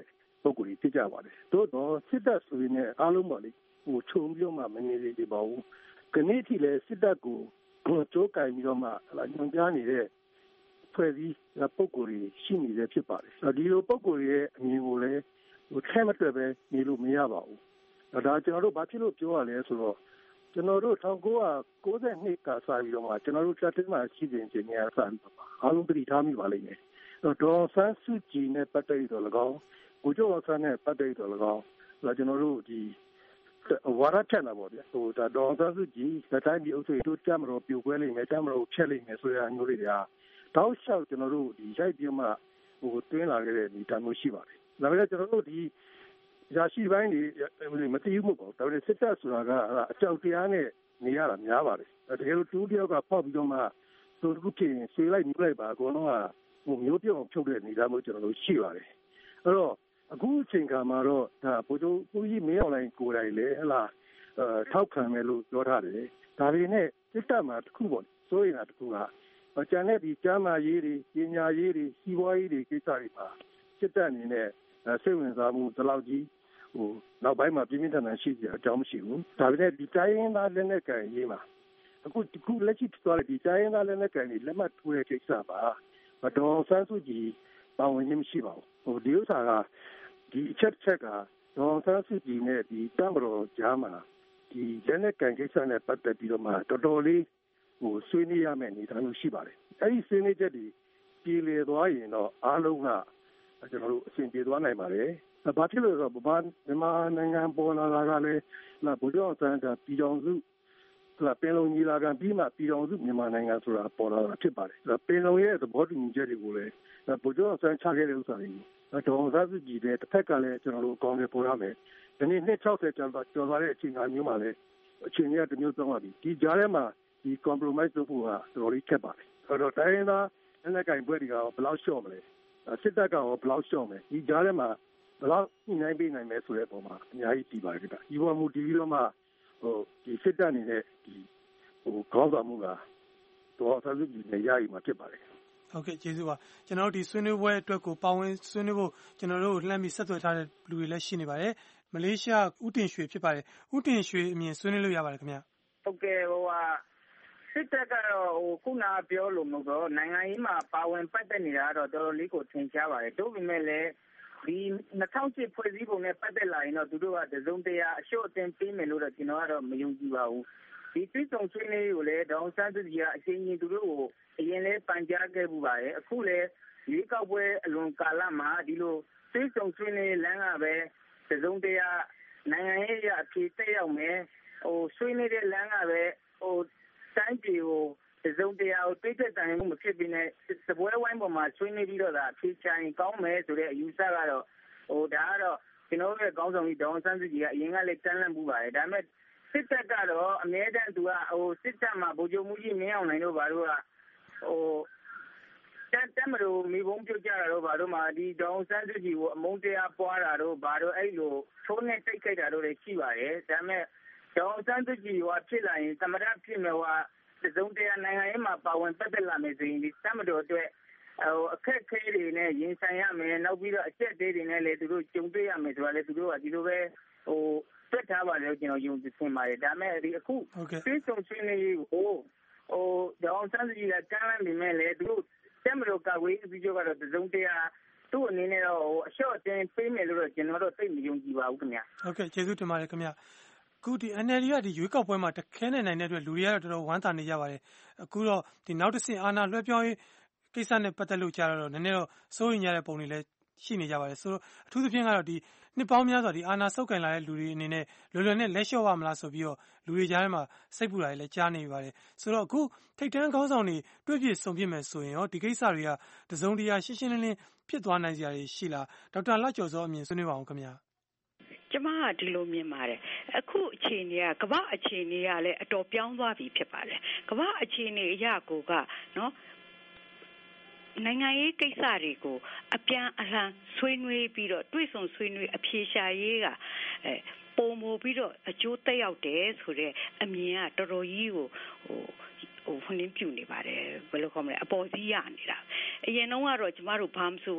ပုဂ္ဂိုလ်တွေဖြစ်ကြပါတယ်သို့တော့စစ်တပ်ဆိုရင်လည်းအားလုံးပါလေဟိုခြုံပြီးတော့မှမနေသေးပါဘူးခဏထိလည်းစစ်တပ်ကိုကြိုးကင်ပြီးတော့မှညွှန်ကြားနေတဲ့ဖွဲ့စည်းပုဂ္ဂိုလ်တွေရှိနေသေးဖြစ်ပါတယ်ဒီလိုပုဂ္ဂိုလ်ရဲ့အမြင်ကိုလည်းဟိုထဲမတွက်ပဲနေလို့မရပါဘူးဒါကျွန်တော်တို့ဘာဖြစ်လို့ပြောရလဲဆိုတော့ကျွန်တော်တို့၁၉၉၂ကစပြီးတော့မှကျွန်တော်တို့တက်တဲ့မှာရှိတဲ့ချိန်ကစပြီးတော့အားလုံးတည်ထားမိပါလိမ့်မယ်ဒေါ်ဆန်းစုကြည်နဲ့ပတ်သက်ပြီးတော့၎င်းကိုကျော်အောင်ဆန်းနဲ့ပတ်သက်ပြီးတော့၎င်းကျွန်တော်တို့ဒီဝါရထက်လာပေါ့ဗျာဟိုဒါဒေါ်ဆန်းစုကြည်စတိုင်းပြည်အုပ်စုတို့တက်မတော်ပြိုကွဲလိမ့်မယ်တက်မတော်ဖြက်လိမ့်မယ်ဆိုရမျိုးလေးတွေကတောက်လျှောက်ကျွန်တော်တို့ဒီရိုက်ပြမှဟိုတွင်းလာခဲ့တဲ့ဒီတမျိုးရှိပါတယ်ဒါပေမဲ့ကျွန်တော်တို့ဒီရရှိပိုင်းတွေမသိဘူးမဟုတ်ဘူးဒါပေမဲ့စစ်တပ်ဆိုတာကအကြောက်တရားနဲ့နေရတာများပါတယ်တကယ်လို့တူတယောက်ကဖောက်ပြီးတော့မှသူတို့ချင်းဆွေးလိုက်မြှလိုက်ပါအကုန်လုံးကဟိုမျိုးပြောင်းဖြုတ်တဲ့နေသားမျိုးကျွန်တော်တို့ရှိပါတယ်အဲ့တော့အခုအချိန်ခါမှာတော့ဒါဘိုးတို့ကိုကြီးမင်းအောင်လိုင်းကိုယ်တိုင်လေဟလာအဲထောက်ခံမယ်လို့ပြောထားတယ်ဒါပေမဲ့စစ်တပ်မှာတစ်ခုပေါ့စိုးရိမ်တာတစ်ခုကကျန်တဲ့ဒီကျမ်းမာရေးတွေပညာရေးတွေစီးပွားရေးတွေကိစ္စတွေမှာစစ်တပ်အနေနဲ့စိတ်ဝင်စားမှုဒီလောက်ကြီးဟိုနောက်ပိုင်းမှာပြင်းပြင်းထန်ထန်ရှိကြအကြောင်းမရှိဘူးဒါပေမဲ့ဒီတိုင်းရင်းသားလက်နက်ကိုင်ရေးမှာအခုခုလက်ရှိသွားတဲ့ဒီတိုင်းရင်းသားလက်နက်ကိုင်တွေလက်မှတ်ထိုးတဲ့ကိစ္စပါဒေါ်ဆန်းစုကြည်ပါဝင်ခြင်းမရှိပါဘူးဟိုဒီဥစ္စာကဒီအချက်ချက်ကဒေါ်ဆန်းစုကြည်နဲ့ဒီတမတော်ကြားမှာဒီလက်နက်ကိုင်ကိစ္စနဲ့ပတ်သက်ပြီးတော့မှတော်တော်လေးဟိုဆွေးနွေးရမယ့်အနေအထားမျိုးရှိပါတယ်အဲ့ဒီဆွေးနွေးချက်တွေပြည်လည်သွားရင်တော့အားလုံးကကျွန်တော်တို့အဆင်ပြေသွားနိုင်ပါတယ်။ဘာဖြစ်လို့လဲဆိုတော့ဗမာမြန်မာနိုင်ငံပေါ်လာတာကလည်းဗိုလ်ချုပ်အောင်ဆန်းကပြည်တော်စုပင်လုံညီလာခံပြီးမှပြည်တော်စုမြန်မာနိုင်ငံဆိုတာပေါ်လာတာဖြစ်ပါတယ်။ပင်လုံရဲ့သဘောတူညီချက်တွေကိုလည်းဗိုလ်ချုပ်အောင်ဆန်းချခဲ့တဲ့ဥစ္စာတွေဒေါ်အောင်ဆန်းစုကြည်တဲ့တစ်ဖက်ကလည်းကျွန်တော်တို့အကောင်းကြီးပေါ်ရမယ်။ဒီနေ့နှစ်၆၀ကျော်ကျော်သွားတဲ့အချိန်အမျိုးမှာလည်းအချိန်ကြီးတစ်မျိုးသုံးပါပြီ။ဒီကြားထဲမှာဒီ compromise လုပ်ဖို့ကတော်တော်လေးခက်ပါတယ်။အဲ့တော့တိုင်းရင်းသားလက်နက်ကိုင်ပွဲတွေကဘယ်လောက်လျှော့မလဲ။စစ်တပ်ကရောဘယ်လောက်လျှော့မလဲ။ဒီကြားထဲမှာဘယ်လောက်ညှိနှိုင်းပေးနိုင်မယ်ဆိုတဲ့အပေါ်မှာအများကြီးတည်ပါတယ်ခင်ဗျ။ဒီပေါ်မူတည်ပြီးတော့မှဟိုဒီစစ်တပ်အနေနဲ့ဒီဟိုခေါင်းဆောင်မှုကတော်ဆန်းစုကြည်နဲ့ရည်မှာဖြစ်ပါတယ်။ဟုတ်ကဲ့ကျေးဇူးပါကျွန်တော်တို့ဒီဆွေးနွေးပွဲအတွက်ကိုပါဝင်ဆွေးနွေးဖို့ကျွန်တော်တို့လှမ်းပြီးဆက်သွယ်ထားတဲ့လူတွေလည်းရှိနေပါတယ်မလေးရှားဦးတင်ရွှေဖြစ်ပါတယ်ဦးတင်ရွှေအမြင်ဆွေးနွေးလို့ရပါတယ်ခင်ဗျဟုတ်ကဲ့ဟိုဟာစစ်တပ်ကတော့ဟိုခုနပြောလို့မဟုတ်တော့နိုင်ငံရေးမှာပါဝင်ပတ်သက်နေတာတော့တော်တော်လေးကိုထင်ရှားပါတယ်တို့ပေမဲ့လည်းဒီ၂၀၀၈ဖွဲ့စည်းပုံနဲ့ပတ်သက်လာရင်တော့သူတို့ကတစုံတရာအလျှော့အတင်းပေးမယ်လို့တော့ကျွန်တော်ကတော့မယုံကြည်ပါဘူးဒီသိစုံဆွေးနွေးကိုလည်းဒေါအောင်ဆန်းစုကြည်ကအချင်းချင်းသူတို့ကိုအရင်လဲပန်ကြားခဲ့မှုပါတယ်အခုလည်းရွေးကောက်ပွဲအလွန်ကာလမှာဒီလိုသိစုံဆွေးနွေးလမ်းကပဲတစုံတရာနိုင်ငံရေးအဖြေတက်ရောက်မယ်ဟိုဆွေးနွေးတဲ့လမ်းကပဲဟိုတိုင်းပြည်ကိုတစုံတရာကိုတိတ်တက်တိုင်မှုမဖြစ်ပြီးနဲ့စပွဲဝိုင်းပေါ်မှာဆွေးနွေးပြီးတော့ဒါအဖြေချရင်ကောင်းမယ်ဆိုတဲ့အယူဆကတော့ဟိုဒါကတော့ကျွန်တော်ရဲ့ကောင်းဆောင်ကြီးဒေါအောင်ဆန်းစုကြည်ကအရင်ကလည်းတန်းလန့်မှုပါတယ်ဒါပေမဲ့စစ်တပ်ကတော့အမြဲတမ်းသူကဟိုစစ်တပ်မှာဗိုလ်ချုပ်မှုကြီးမင်းအောင်လှိုင်တို့ဘာလို့ကဟိုတက်တက်မလို့မိဘုံပြုတ်ကြတာတော့ဘာလို့မှဒီဒေါအောင်ဆန်းစုကြည်ကိုအမုန်းတရားပွားတာတော့ဘာလို့အဲ့လိုထိုးနဲ့တိတ်ခိုက်တာတော့လည်းရှိပါတယ်ဒါပေမဲ့ဒေါအောင်ဆန်းစုကြည်ကဖြစ်လာရင်သမရဖြစ်မယ်ဟာတစုံတရာနိုင်ငံရေးမှာပါဝင်ပတ်သက်လာမယ်ဆိုရင်ဒီတမတော်အတွက်ဟိုအခက်ခဲတွေနဲ့ရင်ဆိုင်ရမယ်နောက်ပြီးတော့အချက်သေးတွေနဲ့လည်းသူတို့ကြုံတွေ့ရမယ်ဆိုတာလည်းသူတို့ကဒီလိုပဲဟိုတွက်ထားပါလေကျွန်တော်ယုံကြည်နေပါတယ်ဒါပေမဲ့ဒီအခုသိဆုံဆွေးနွေးရေးကိုဟိုဒေါအောင်ဆန်းစုကြည်ကကမ်းလှမ်းနေမဲ့လေသူတို့တမတော်ကဝေးအစည်းအဝေးကတော့တစုံတရာသူ့အနေနဲ့တော့ဟိုအလျှော့တင်ပေးမယ်လို့တော့ကျွန်တော်တို့သိမယုံကြည်ပါဘူးခင်ဗျဟုတ်ကဲ့ကျေးဇူးတင်ပါတယ်ခင်ဗျအခုဒီ N L D ကဒီရွေးကောက်ပွဲမှာတခဲနေနိုင်တဲ့အတွက်လူတွေကတော့တော်တော်ဝမ်းသာနေကြပါတယ်အခုတော့ဒီနောက်တစ်ဆင့်အာဏာလွှဲပြောင်းရေးကိစ္စနဲ့ပတ်သက်လို့ကြားတော့နည်းနည်းတော့စိုးရိမ်ကြတဲ့ပုံတွေလည်းရှိနေကြပါတယ်ဆိုတော့အထူးသဖြင့်ကတော့ဒီနှစ်ပေါင်းများစွာဒီအာဏာဆုပ်ကိုင်လာတဲ့လူတွေအနေနဲ့လွယ်လွယ်နဲ့လက်လျှော့ပါမလားဆိုပြီးတော့လူတွေကြားထဲမှာစိတ်ပူတာတွေလည်းကြားနေပါတယ်ဆိုတော့အခုထိတ်တန်းခေါင်းဆောင်တွေတွေ့ပြဆုံပြမယ်ဆိုရင်ရောဒီကိစ္စတွေကတစုံတရာရှင်းရှင်းလင်းလင်းဖြစ်သွားနိုင်စရာတွေရှိလားဒေါက်တာလှကျော်စောအမြင်ဆွေးနွေးပါအောင်ခင်ဗျာကျမကဒီလိုမြင်ပါတယ်အခုအခြေအနေကကမ္ဘာအခြေအနေကလည်းအတော်ပြောင်းသွားပြီဖြစ်ပါတယ်ကမ္ဘာအခြေအနေအရာကိုကနော်နိုင်ငံရေးကိစ္စတွေကိုအပြန်အလှန်ဆွေးနွေးပြီးတော့တွေ့ဆုံဆွေးနွေးအဖြေရှာရေးကအဲပုံမူပြီးတော့အကျိုးသက်ရောက်တယ်ဆိုတဲ့အမြင်ကတော်တော်ကြီးကိုဟိုဟိုဖွင့်ပြနေပါတယ်ဘယ်လိုခေါ်မလဲအပေါ်စီးရနေတာအရင်တော့ကတော့ကျမတို့ဘာမှမဆိုထ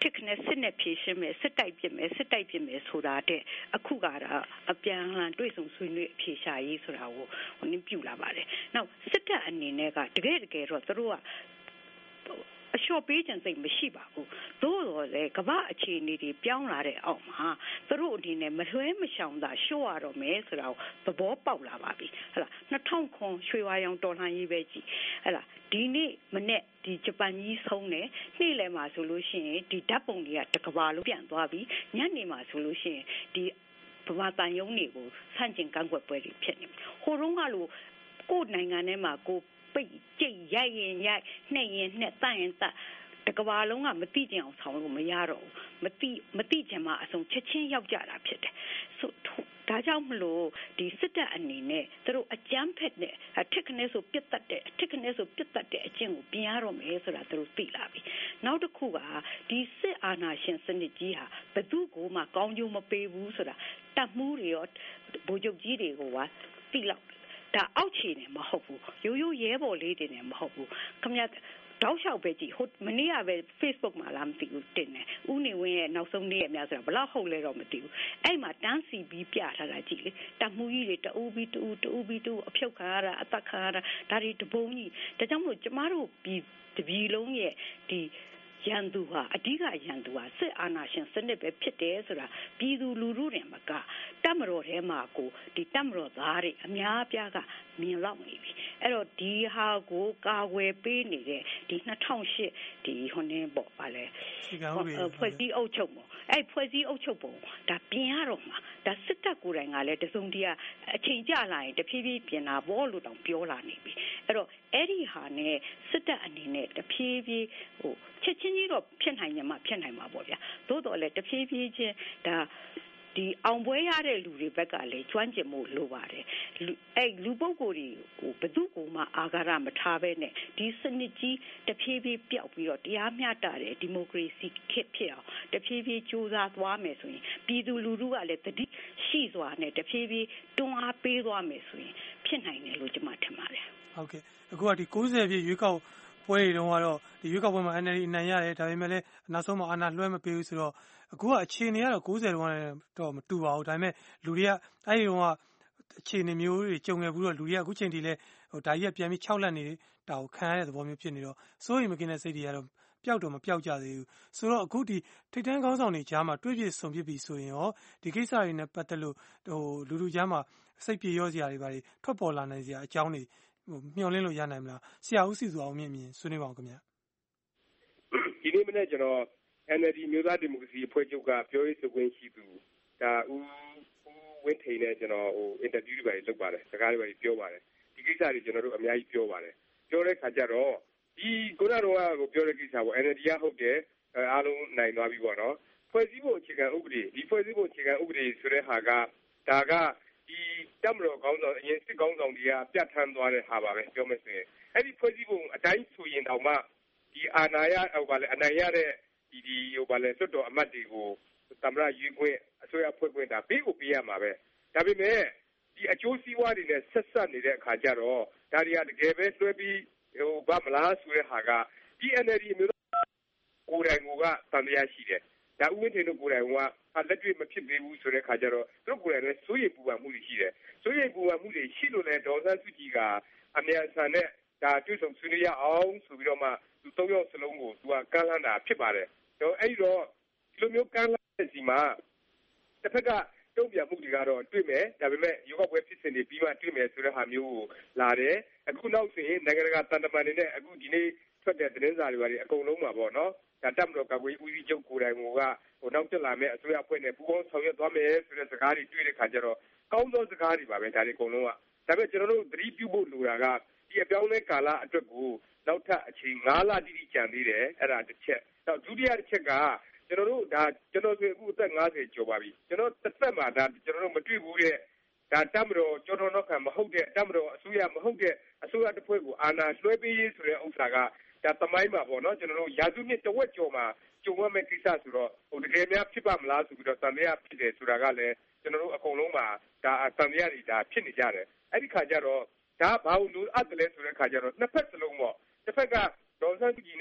ထစ်ခနဲ့စစ်နဲ့ဖြည့်ရှင်းမယ်စစ်တိုက်ပြမယ်စစ်တိုက်ပြမယ်ဆိုတာတဲ့အခုကတော့အပြန်အလှန်တွေ့ဆုံဆွေးနွေးအဖြေရှာရေးဆိုတာကိုဟိုနည်းပြုလာပါတယ်။နောက်စစ်တပ်အနေနဲ့ကတကယ်တကယ်တော့သူတို့ကအလျှော့ပေးခြင်းစိတ်မရှိပါဘူး။သို့တော်လည်းကမ္ဘာအခြေအနေတွေပြောင်းလာတဲ့အောက်မှာသူတို့အနေနဲ့မလွှဲမရှောင်သာလျှော့ရတော့မယ်ဆိုတာကိုသဘောပေါက်လာပါပြီ။ဟဲ့လား၂၀၀၀ရွှေဝါရောင်တော်လှန်ရေးပဲကြည့်ဟဲ့လားဒီနေ့မနေ့ဒီဂျပန်ကြီးဆုံးတယ်နေ့လယ်မှာဆိုလို့ရှိရင်ဒီဓာတ်ပုံတွေကတကဘာလုံးပြန်သွားပြီညနေမှာဆိုလို့ရှိရင်ဒီဗမာတန်ယုံတွေကိုဆန့်ကျင်ကန့်ကွက်ပွဲတွေဖြစ်နေဟိုတုန်းကလို့ကိုယ်နိုင်ငံထဲမှာကိုပိတ်ကြိတ်ရိုက်ရင်ရိုက်နှက်ရင်နှက်တန့်ရင်တန့်တကဘာလုံးကမတိကျအောင်ဆောင်လို့မရတော့ဘူးမတိမတိကျမှအဆုံးချက်ချင်းရောက်ကြတာဖြစ်တယ်ဆိုဒါကြောင့်မလို့ဒီစစ်တပ်အနေနဲ့သူတို့အကြမ်းဖက်တဲ့အထက်ကနေဆိုပြတ်တတ်တဲ့အထက်ကနေဆိုပြတ်တတ်တဲ့အကျင့်ကိုပြင်ရတော့မယ်ဆိုတာသူတို့သိလာပြီနောက်တစ်ခုကဒီစစ်အာဏာရှင်စနစ်ကြီးဟာဘယ်သူ့ကိုမှကောင်းကျိုးမပေးဘူးဆိုတာတပ်မှုတွေရောဗိုလ်ချုပ်ကြီးတွေကိုကသိလောက်ဒါအောက်ခြေနေမဟုတ်ဘူးရိုးရိုးရဲဘော်လေးတွေနဲ့မဟုတ်ဘူးခမရတောက်လျှောက်ပဲကြည့်ဟိုမနေ့ကပဲ Facebook မှာလာမသိဘူးတင်တယ်ဦးနေဝင်းရဲ့နောက်ဆုံးနေ့ရဲ့အများဆိုတာဘလောက်ဟုတ်လဲတော့မသိဘူးအဲ့မှာတန်းစီပြီးပြထားတာကြည့်လေတမှုကြီးတွေတူပြီးတူတူပြီးတူအဖြုတ်ခါရတာအသက်ခါရတာဒါတွေတပုံးကြီးဒါကြောင့်မို့ကျမတို့ပြီးတပြည်လုံးရဲ့ဒီရန်သူဟာအဓိကရန်သူဟာစစ်အာဏာရှင်စနစ်ပဲဖြစ်တယ်ဆိုတာပြည်သူလူထုတွေမှာကတပ်မတော်ထဲမှာကိုဒီတပ်မတော်သားတွေအများအပြားကမြင်လောက်နေပြီအဲ့တော့ဒီဟာကိုကာကွယ်ပေးနေတဲ့ဒီ၂၀၀၈ဒီဟိုနေပေါ့ဗာလဲဖွဲ့စည်းအုပ်ချုပ်ပုံအဲ့ဖွဲ့စည်းအုပ်ချုပ်ပုံဒါပြင်ရတော့မှာဒါစစ်တပ်ကိုယ်တိုင်ကလည်းတစုံတရာအချိန်ကျလာရင်တဖြည်းဖြည်းပြင်တာပေါ့လို့တောင်ပြောလာနေပြီအဲ့တော့အဲ့ဒီဟာနဲ့စစ်တပ်အနေနဲ့တဖြည်းဖြည်းဟိုချက်ချင်းကြီးတော့ဖြစ်နိုင်မှာဖြစ်နိုင်မှာပေါ့ဗျာသို့တော်လည်းတဖြည်းဖြည်းချင်းဒါဒီအောင်ပွဲရတဲ့လူတွေဘက်ကလည်းကျွမ်းကျင်မှုလိုပါတယ်အဲ့လူပုဂ္ဂိုလ်တွေကိုဘယ်သူကမှအာဃာတမထားဘဲနဲ့ဒီစနစ်ကြီးတဖြည်းဖြည်းပျောက်ပြီးတော့တရားမျှတတဲ့ဒီမိုကရေစီခေတ်ဖြစ်အောင်တဖြည်းဖြည်းကြိုးစားသွားမယ်ဆိုရင်ပြည်သူလူထုကလည်းတတိရှိစွာနဲ့တဖြည်းဖြည်းတွန်းအားပေးသွားမယ်ဆိုရင်ဖြစ်နိုင်တယ်လို့ကျွန်မထင်ပါတယ်ဟုတ်ကဲ့အခုကဒီ၉၀ပြည့်ရွေးကောက်ပွဲတွေတုန်းကတော့ဒီရွေးကောက်ပွဲမှာ N L D အနိုင်ရတယ်ဒါပေမဲ့လည်းနောက်ဆုံးမှာအာဏာလွှဲမပေးဘူးဆိုတော့အခုကအခြေအနေကတော့၉၀တုန်းကတော့မတူပါဘူးဒါပေမဲ့လူတွေကအဲ့ဒီတုန်းကအခြေအနေမျိုးတွေကြုံခဲ့ဘူးတော့လူတွေကအခုချိန်ထိလည်းဟိုဒါကြီးကပြန်ပြီးခြောက်လန့်နေတာကိုခံရတဲ့သဘောမျိုးဖြစ်နေတော့စိုးရိမ်မကင်းတဲ့စိတ်တွေကတော့ပျောက်တော့မပျောက်ကြသေးဘူးဆိုတော့အခုဒီထိပ်တန်းခေါင်းဆောင်တွေကြားမှာတွေးပြဆုံပြပြီဆိုရင်ရောဒီကိစ္စတွေနဲ့ပတ်သက်လို့ဟိုလူလူကြားမှာစိတ်ပြေရောစရာတွေပါတွေထွက်ပေါ်လာနိုင်စရာအကြောင်းတွေဟိုမျှော်လင့်လို့ရနိုင်မလားဆရာဦးစီစုအောင်မြင့်မြင်ဆွေးနွေးပါအောင်ခင်ဗျာဒီနေ့မနေ့ကျွန်တော် N L D မျိုးသားဒီမိုကရေစီအဖွဲ့ချုပ်ကပြောရေးဆိုခွင့်ရှိသူဒါဦးဦးဝင်းထိန်နဲ့ကျွန်တော်ဟိုအင်တာဗျူးတွေပါလုပ်ပါတယ်စကားတွေပါပြောပါတယ်ဒီကိစ္စတွေကျွန်တော်တို့အများကြီးပြောပါတယ်ပြောတဲ့ခါကျတော့ဒီကိုရတော်ကကိုပြောတဲ့ကိစ္စပေါ့ N L D ကဟုတ်တယ်အားလုံးနိုင်သွားပြီပေါ့နော်ဖွဲ့စည်းပုံအခြေခံဥပဒေဒီဖွဲ့စည်းပုံအခြေခံဥပဒေဆိုတဲ့ဟာကဒါကဒီတပ်မတော်ကောင်းဆောင်အရင်စစ်ကောင်းဆောင်တွေကပြတ်ထန်းသွားတဲ့ဟာပါပဲပြောမယ်ဆိုရင်အဲ့ဒီဖွဲ့စည်းပုံအတိုင်းဆိုရင်တောင်မှဒီအာဏာရဟိုပါလေအနိုင်ရတဲ့ဒီဒီဟိုပါလေစွတ်တော်အမတ်တွေကိုသမ္မတရွေးခွင့်အစိုးရဖွဲ့ခွင့်ဒါပေးကိုပေးရမှာပဲဒါပေမဲ့ဒီအကျိုးစီးပွားတွေနဲ့ဆက်ဆက်နေတဲ့အခါကျတော့ဒါတွေကတကယ်ပဲလွှဲပြီးဟိုဘာမလားဆိုတဲ့ဟာကဒီ N L D မျိုးကိုယ်တိုင်ကတန်တရားရှိတယ်ဒါဥပဒေတို့ကိုယ်တိုင်ကလက်တွေ့မဖြစ်သေးဘူးဆိုတဲ့ခါကျတော့သူတို့ကိုယ်တိုင်လည်းစိုးရိမ်ပူပန်မှုတွေရှိတယ်စိုးရိမ်ပူပန်မှုတွေရှိလို့လည်းဒေါ်စန်းစုကြည်ကအမြန်ဆန်နဲ့ဒါတွေ့ဆုံဆွေးနွေးရအောင်ဆိုပြီးတော့မှသူသုံးယောက်စလုံးကိုသူကကမ်းလှမ်းတာဖြစ်ပါတယ်တော့အဲ့ဒီတော့ဒီလိုမျိုးကမ်းလှမ်းတဲ့စီမှာတစ်ဖက်ကတုံ့ပြန်မှုတွေကတော့တွေ့မယ်ဒါပေမဲ့ရုပ်ောက်ပွဲဖြစ်စဉ်တွေပြီးမှတွေ့မယ်ဆိုတဲ့ဟာမျိုးကိုလာတယ်အခုနောက်ဆိုရင်နိုင်ငံတကာတန်တမန်တွေနဲ့အခုဒီနေ့ထွက်တဲ့သတင်းစာတွေပါတွေအကုန်လုံးမှာပေါ့နော်ဒါတပ်မတော်ကာကွယ်ရေးဦးစီးချုပ်ကိုယ်တိုင်ကဟိုနောက်တက်လာမဲ့အစိုးရအဖွဲ့နဲ့ပူးပေါင်းဆောင်ရွက်သွားမယ်ဆိုတဲ့စကားတွေတွေ့တဲ့ခါကျတော့ကောင်းသောစကားတွေပါပဲဒါတွေအကုန်လုံးကဒါပေမဲ့ကျွန်တော်တို့သတိပြုဖို့လိုတာကဒီအပြောင်းလဲကာလအတွက်ကိုနောက်ထပ်အချိန်၅လတိတိကျန်သေးတယ်အဲ့ဒါတစ်ချက်နောက်ဒုတိယတစ်ချက်ကကျွန်တော်တို့ဒါကျွန်တော်ဆိုအခုအသက်၅၀ကျော်ပါပြီကျွန်တော်တစ်သက်မှာဒါကျွန်တော်တို့မတွေ့ဘူးတဲ့ဒါတပ်မတော်ကျွန်တော်တို့ကမဟုတ်တဲ့တပ်မတော်အစိုးရမဟုတ်တဲ့အစိုးရတစ်ဖွဲ့ကိုအာဏာလွှဲပေးရေးဆိုတဲ့ဥစ္စာကဒါသမိုင်းမှာပေါ့နော်ကျွန်တော်တို့ရာစုနှစ်တဝက်ကျော်မှာကြုံရမယ့်ကိစ္စဆိုတော့ဟိုတကယ်များဖြစ်ပါမလားဆိုပြီးတော့တန်တရားဖြစ်တယ်ဆိုတာကလည်းကျွန်တော်တို့အကုန်လုံးမှာဒါတန်တရားတွေဒါဖြစ်နေကြတယ်အဲ့ဒီခါကျတော့ဒါဘာလို့လိုအပ်တယ်လဲဆိုတဲ့ခါကျတော့နှစ်ဖက်စလုံးပေါ့တစ်ဖက်ကဒေါ်စန်းစုကြည်နဲ့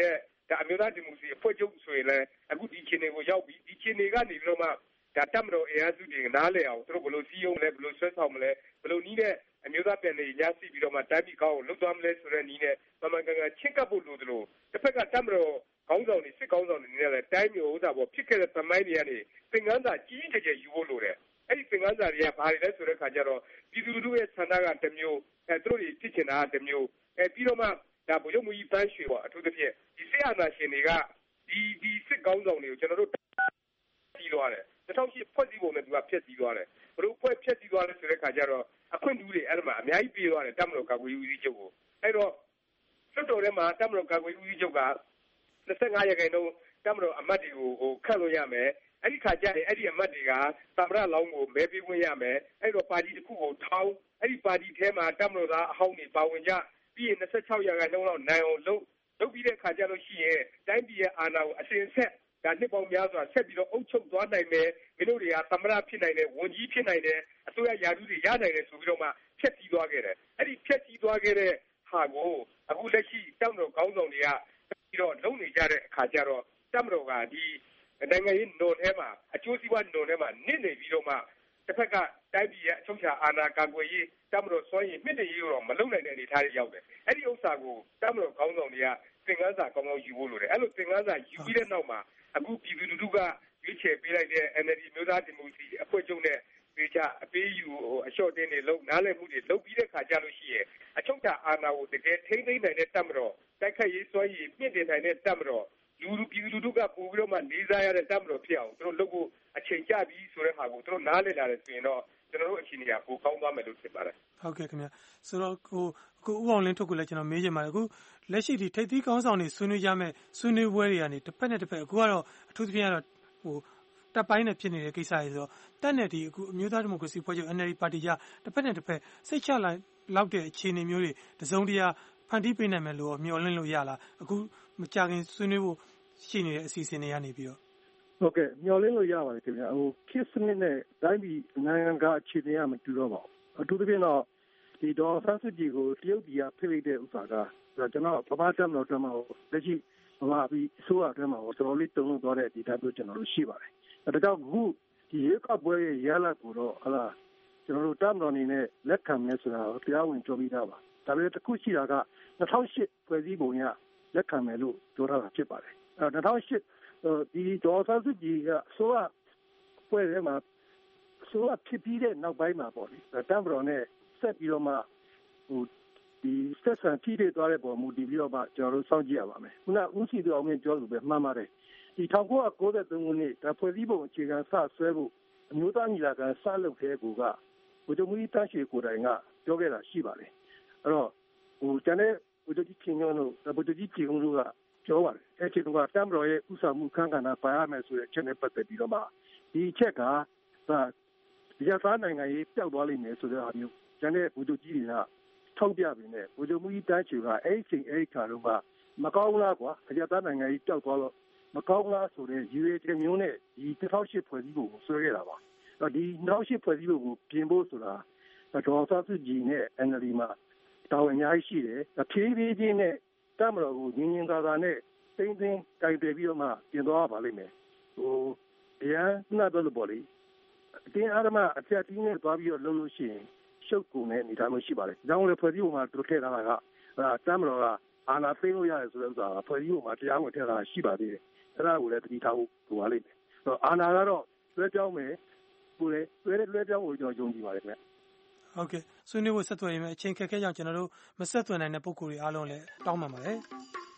ဒါအမျိုးသားဒီမိုကရေစီအဖွဲ့ချုပ်ဆိုရင်လည်းအခုဒီအခြေအနေကိုရောက်ပြီးဒီအခြေအနေကနေပြီးတော့မှဒါတပ်မတော်အင်အားစုတွေနားလည်အောင်သူတို့ဘယ်လိုစီးရုံးလဲဘယ်လိုဆွဲဆောင်မလဲဘယ်လိုနည်းနဲ့အမျိုးသားပြန်လည်ရရှိပြီးတော့မှတိုင်းပြည်ကောင်းကိုလုပ်သွားမလဲဆိုတဲ့နည်းနဲ့မမှန်ကန်ကန်ချင်းကပ်ဖို့လိုသလိုတစ်ဖက်ကတပ်မတော်ခေါင်းဆောင်တွေစစ်ခေါင်းဆောင်တွေနဲ့လည်းတိုင်းမျိုးဥစ္စာပေါ်ဖြစ်ခဲ့တဲ့သမိုင်းတွေကနေသင်ခန်းစာကြီးကြီးကျယ်ကျယ်ယူဖို့လိုတယ်အဲ့ဒီသင်ခန်းစာတွေကဘာတွေလဲဆိုတဲ့ခါကျတော့ပြည်သူလူထုရဲ့ဆန္ဒကတစ်မျိုးအဲသူတို့တွေဖြစ်ချင်တာကတစ်မျိုးအဲပြီးတော့မှဒါဗိုလ်ချုပ်မူကြီးတန်းရွှေပေါ့အထူးသဖြင့်ဒီစစ်အာဏာရှင်တွေကဒီဒီစစ်ကောင်းဆောင်တွေကိုကျွန်တော်တို့ပြီးသွားတယ်၂၀၀၈ဖွဲ့စည်းပုံနဲ့သူကဖျက်ဆီးသွားတယ်ဘလို့ဖွဲ့ဖျက်ဆီးသွားလဲဆိုတဲ့ခါကျတော့အခွင့်အရေးတွေအဲ့ဒါမှအများကြီးပြေးသွားတယ်တပ်မတော်ကာကွယ်ရေးဦးစီးချုပ်ကိုအဲ့တော့လွှတ်တော်ထဲမှာတပ်မတော်ကာကွယ်ရေးဦးစီးချုပ်က၂၅ရာခိုင်နှုန်းတပ်မတော်အမတ်တွေကိုဟိုခန့်လို့ရမယ်အဲ့ဒီခါကျရင်အဲ့ဒီအမတ်တွေကသမ္မတလောင်းကိုမဲပေးခွင့်ရမယ်အဲ့တော့ပါတီတစ်ခုကိုထောင်းအဲ့ဒီပါတီထဲမှာတပ်မတော်သားအဟောင်းတွေပါဝင်ကြပြီးရင်၂၆ရာခိုင်နှုန်းလောက်နိုင်အောင်လုပ်လုပ်ပြီးတဲ့ခါကျလို့ရှိရင်တိုင်းပြည်ရဲ့အာဏာကိုအစဉ်ဆက်ဒါနှစ်ပေါင်းများစွာဆက်ပြီးတော့အုပ်ချုပ်သွားနိုင်မယ်မင်းတို့တွေကသမ္မတဖြစ်နိုင်တယ်ဝန်ကြီးဖြစ်နိုင်တယ်အစိုးရယာတုတွေရနိုင်တယ်ဆိုပြီးတော့မှဖျက်ဆီးသွားခဲ့တယ်အဲ့ဒီဖျက်ဆီးသွားခဲ့တဲ့ဟာကိုအခုလက်ရှိတပ်မတော်ကောင်းဆောင်တွေကပြီးတော့လုံနေကြတဲ့အခါကျတော့တပ်မတော်ကဒီနိုင်ငံရေးနော်ထဲမှာအကျိုးစီးပွားနော်ထဲမှာနစ်နေပြီးတော့မှတစ်ဖက်ကတိုင်းပြည်ရဲ့အချုပ်အခြာအာဏာကာကွယ်ရေးတပ်မတော်စွမ်းရည်မြင့်တင်ရေးတော့မလုပ်နိုင်တဲ့အနေအထားတွေရောက်တယ်အဲ့ဒီဥစ္စာကိုတပ်မတော်ကောင်းဆောင်တွေကသင်ခန်းစာကောင်းကောင်းယူဖို့လိုတယ်အဲ့လိုသင်ခန်းစာယူပြီးတဲ့နောက်မှာအခုပြည်သူလူထုကရွေးချယ်ပေးလိုက်တဲ့ N L D မျိုးသားဒီမိုကရေစီအဖွဲ့ချုပ်နဲ့ဒီချအပေးယူအလျှော့တင်းတွေလုပ်နားလည်မှုတွေလုပ်ပြီးတဲ့ခါကျလို့ရှိရင်အချုပ်အခြာအာဏာကိုတကယ်ထိန်းသိမ်းနိုင်တဲ့တပ်မတော်တိုက်ခိုက်ရေးစွမ်းရည်မြင့်တင်နိုင်တဲ့တပ်မတော်လူလူပြည်သူလူထုကပို့ပြီးတော့မှနေစားရတဲ့တပ်မတော်ဖြစ်အောင်သူတို့လုပ်ဖို့အချိန်ကျပြီးဆိုတဲ့ဟာကိုသူတို့နားလည်လာတယ်ဆိုရင်တော့ကျွန်တော်တို့အခြေအနေကပိုကောင်းသွားမယ်လို့ထင်ပါတယ်ဟုတ်ကဲ့ခင်ဗျဆိုတော့ဟိုအခုဥအောင်လင်းထုတ်ကိုလည်းကျွန်တော်မေးချင်ပါတယ်အခုလက်ရှိဒီထိပ်သီးကောင်းဆောင်တွေဆွေးနွေးကြမဲ့ဆွေးနွေးပွဲတွေကနေတစ်ဖက်နဲ့တစ်ဖက်အခုကတော့အထူးသဖြင့်ကတော့ဟိုတပ်ပိုင်းနဲ့ဖြစ်နေတဲ့ကိစ္စတွေဆိုတော့တပ်နဲ့ဒီအခုအမျိုးသားဒီမိုကရေစီဖွဲ့ချုပ် N L D ပါတီကတစ်ဖက်နဲ့တစ်ဖက်စိတ်ချလိုက်လောက်တဲ့အခြေအနေမျိုးတွေတစုံတရာဖန်တီးပေးနိုင်မယ်လို့မျှော်လင့်လို့ရလားအခုမကြခင်ဆွေးနွေးဖို့ရှိနေတဲ့အစီအစဉ်တွေကနေပြီးတော့ဟုတ်ကဲ့မျှော်လင့်လို့ရပါတယ်ခင်ဗျာဟိုခေတ်စနစ်နဲ့တိုင်းပြည်နိုင်ငံကအခြေအနေကမတူတော့ပါဘူးအထူးသဖြင့်တော့ဒီဒေါ်ဆန်းစုကြည်ကိုတရုတ်ပြည်ကဖိလိုက်တဲ့ဥစ္စာကကျွန်တော်ဗမာတပ်မတော်တွင်မှာလက်ရှိဗမာပြည်အစိုးရတွင်မှာတော်တော်လေးတုံ့လို့သွားတဲ့ဒီတိုင်းမျိုးကျွန်တော်တို့ရှိပါတယ်အဲဒါကြောင့်အခုဒီရေကပွဲရဲ့ရလဒ်ကိုတော့ဟလာကျွန်တော်တို့တပ်မတော်အနေနဲ့လက်ခံမယ်ဆိုတာကိုတရားဝင်ပြောပြီးသားပါဒါပေမဲ့တစ်ခုရှိတာက၂၀၀၈ဖွဲ့စည်းပုံရလက်ခံမယ်လို့ပြောထားတာဖြစ်ပါတယ်အဲ၂၀၀၈ဒီဒေါ်ဆန်းစုကြည်ကအစိုးရဖွဲ့ထဲမှာအစိုးရဖြစ်ပြီးတဲ့နောက်ပိုင်းမှာပေါ့လေတပ်မတော်နဲ့ဆက်ပြီးတော့မှဟိုဒီဆက်ဆံကြည့်တဲ့သွားတဲ့ပုံမူတည်ပြီးတော့မှကျွန်တော်တို့စောင့်ကြည့်ရပါမယ်ခုနဦးစီသူအောင်မြင့်ပြောလို့ပဲမှန်ပါတယ်ဒီ၁၉၉၃ခုနှစ်ဒါဖွဲ့စည်းပုံအခြေခံစဆွဲဖို့အမျိုးသားညီလာခံစလုပ်ခဲ့ကူကဗိုလ်ချုပ်မှုတန်းရွှေကိုယ်တိုင်ကပြောခဲ့တာရှိပါတယ်အဲ့တော့ဟိုကျန်တဲ့ဗိုလ်ချုပ်ကြီးခင်ညွန့်တို့ဗိုလ်ချုပ်ကြီးကြည်ဦးတို့ကပြောပါတယ်အဲ့ဒီတော့တမ်ဘရော်ရဲ့ဥဆောင်မှုခန့်ကဏ္ဍပါရမယ်ဆိုတဲ့အချက်နဲ့ပတ်သက်ပြီးတော့မှဒီအချက်ကဒါဒီရသားနိုင်ငံရေးပျောက်သွားလိမ့်မယ်ဆိုတဲ့အမျိုးကျန်တဲ့ဗိုလ်ချုပ်ကြီးတွေကထောက်ပြပြီးနဲ့ဗိုလ်ချုပ်မှုကြီးတန်းချူကအဲ့ဒီချိန်အဲ့ဒီခါတော့ကမကောင်းလားကွာအရသားနိုင်ငံကြီးပျောက်သွားတော့မကောင်းလားဆိုတဲ့ရည်ရွယ်ချက်မျိုးနဲ့ဒီ၂၀၀၈ဖွဲ့စည်းပုံကိုဆွဲခဲ့တာပါအဲ့ဒီ၂၀၀၈ဖွဲ့စည်းပုံကိုပြင်ဖို့ဆိုတာဒေါ်ဆန်းစုကြည်နဲ့ N L D မှာတာဝန်အများကြီးရှိတယ်ဖြည်းဖြည်းချင်းနဲ့တမတော်ကိုငင်းငင်းသာသာနဲ့သိသိကြိုင်တယ်ပြီးတော့မှပြင်သွားပါလိမ့်မယ်ဟိုအရန်နာတော့လို့ပေါ့လေအတင်းအားမအချက်တင်းနဲ့သွားပြီးတော့လုပ်လို့ရှိရင်ရှုပ်ကုန်တဲ့အနေအထားမျိုးရှိပါတယ်။ဒါကြောင့်လည်းဖွဲ့စည်းပုံမှာတူထည့်ထားတာကတမတော်ကအာဏာသိမ်းလို့ရတယ်ဆိုတဲ့ဥစ္စာဖွဲ့စည်းပုံမှာတရားဝင်ထည့်ထားတာရှိပါသေးတယ်။အဲ့ဒါကိုလည်းတတိထားဖို့လိုပါလိမ့်မယ်။ဆိုတော့အာဏာကတော့လွှဲပြောင်းမယ်ကိုလည်းလွှဲလွှဲပြောင်းကိုကျွန်တော်ယုံကြည်ပါတယ်ခင်ဗျ။ဟုတ်ကဲ့ဆွေးနွေးဖို့ဆက်သွယ်ရမယ်အချိန်ခက်ခဲကြောင့်ကျွန်တော်တို့မဆက်သွယ်နိုင်တဲ့ပုံကိုယ်တွေအားလုံးလည်းတောင်းပန်ပါတယ်။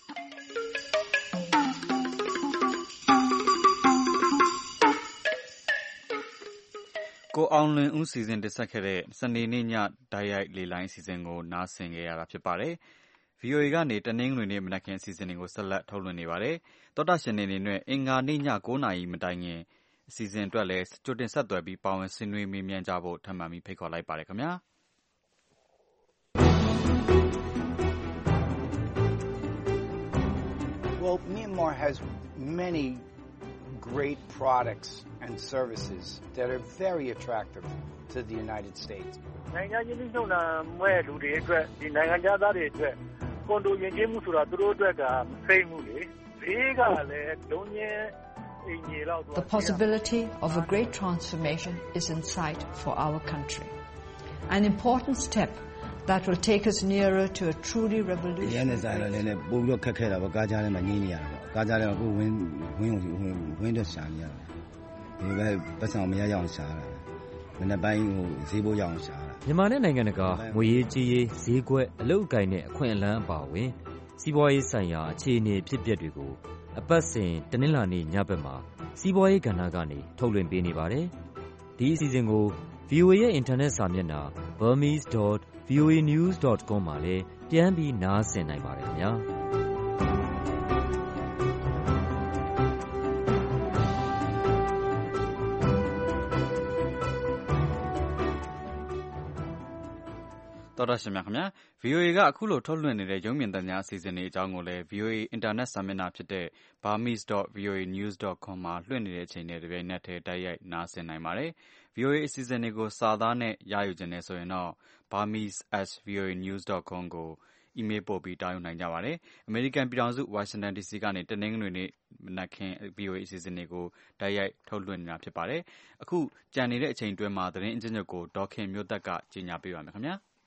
ကိုအောင်လွင်ဦးစီစဉ်တင်ဆက်ခဲ့တဲ့စနေနေ့ညတိုက်ရိုက်လေလိုင်းအစီအစဉ်ကိုနားဆင်ကြရတာဖြစ်ပါတယ်။ V O A ကနေတနင်္ဂနွေနေ့မနက်ခင်းအစီအစဉ်တွေကိုဆက်လက်ထုတ်လွှင့်နေပါတယ်။သောတရှင်တွေအနေနဲ့အင်္ဂါနေ့ည၉နာရီမတိုင်ခင်အစီအစဉ်အတွက်လည်းကြိုတင်ဆက်သွယ်ပြီးပါဝင်ဆွေးနွေးမေးမြန်းကြဖို့ထပ်မံပြီးဖိတ်ခေါ်လိုက်ပါတယ်ခင်ဗျာ။ Well, Myanmar has many great products and services that are very attractive to the United States. နိုင်ငံချင်းနှုတ်နာမဲ့လူတွေအတွက်ဒီနိုင်ငံသားတွေအတွက်ကွန်ဒိုယဉ်ကျေးမှုဆိုတာသူတို့အတွက်ကမစိမ့်ဘူးလေဈ The possibility of a great transformation is in sight for our country. An important step that will take us nearer to a truly revolutionary. မြန်မာနဲ့နိုင်ငံတကာငွေရေးကြေးရေးဈေးကွက်အလုပ်အကိုင်နဲ့အခွင့်အလမ်းအပါအဝင်စီးပွားရေးဆိုင်ရာအခြေအနေဖြစ်ပျက်တွေကိုအပတ်စဉ်တနင်္လာနေ့ညဘက်မှာစီးပွားရေးကဏ္ဍကနေထုတ်လွှင့်ပေးနေပါတယ်။ဒီအစီအစဉ်ကို ဗွီအိုအေ ရဲ့အင်တာနက်စာမျက်နှာ burmese dot v o a news dot com မှာလည်းပြန်ပြီးနားဆင်နိုင်ပါတယ်ခင်ဗျာ။တော်တော်ရှင်များခင်ဗျာ ဗီအိုအေ ကအခုလိုထုတ်လွှင့်နေတဲ့ရုပ်မြင်သံကြားအစီအစဉ်တွေအကြောင်းကိုလည်း ဗီအိုအေ အင်တာနက်စာမျက်နှာဖြစ်တဲ့ burmese dot v o a news dot com မှာလွှင့်နေတဲ့အချိန်နဲ့တပြိုင်နက်တည်းတိုက်ရိုက်နားဆင်နိုင်ပါတယ်။ ဗီအိုအေ အစီအစဉ်တွေကိုစာသားနဲ့ရယူခြင်းနဲ့ဆိုရင်တော့ burmese at v o a news dot com ကိုအီးမေးလ်ပို့ပြီးတားယူနိုင်ကြပါတယ်။အမေရိကန်ပြည်ထောင်စုဝါရှင်တန်ဒီစီကနေတနင်္ဂနွေနေ့မနက်ခင်း ဗီအိုအေ အစီအစဉ်တွေကိုတိုက်ရိုက်ထုတ်လွှင့်နေတာဖြစ်ပါတယ်။အခုကြံနေတဲ့အချိန်တွင်းမှာသတင်းအကျဉ်းချုပ်ကိုဒေါခင်မျိုးသက်ကကြေညာပေးပါမယ်ခင်ဗျာ။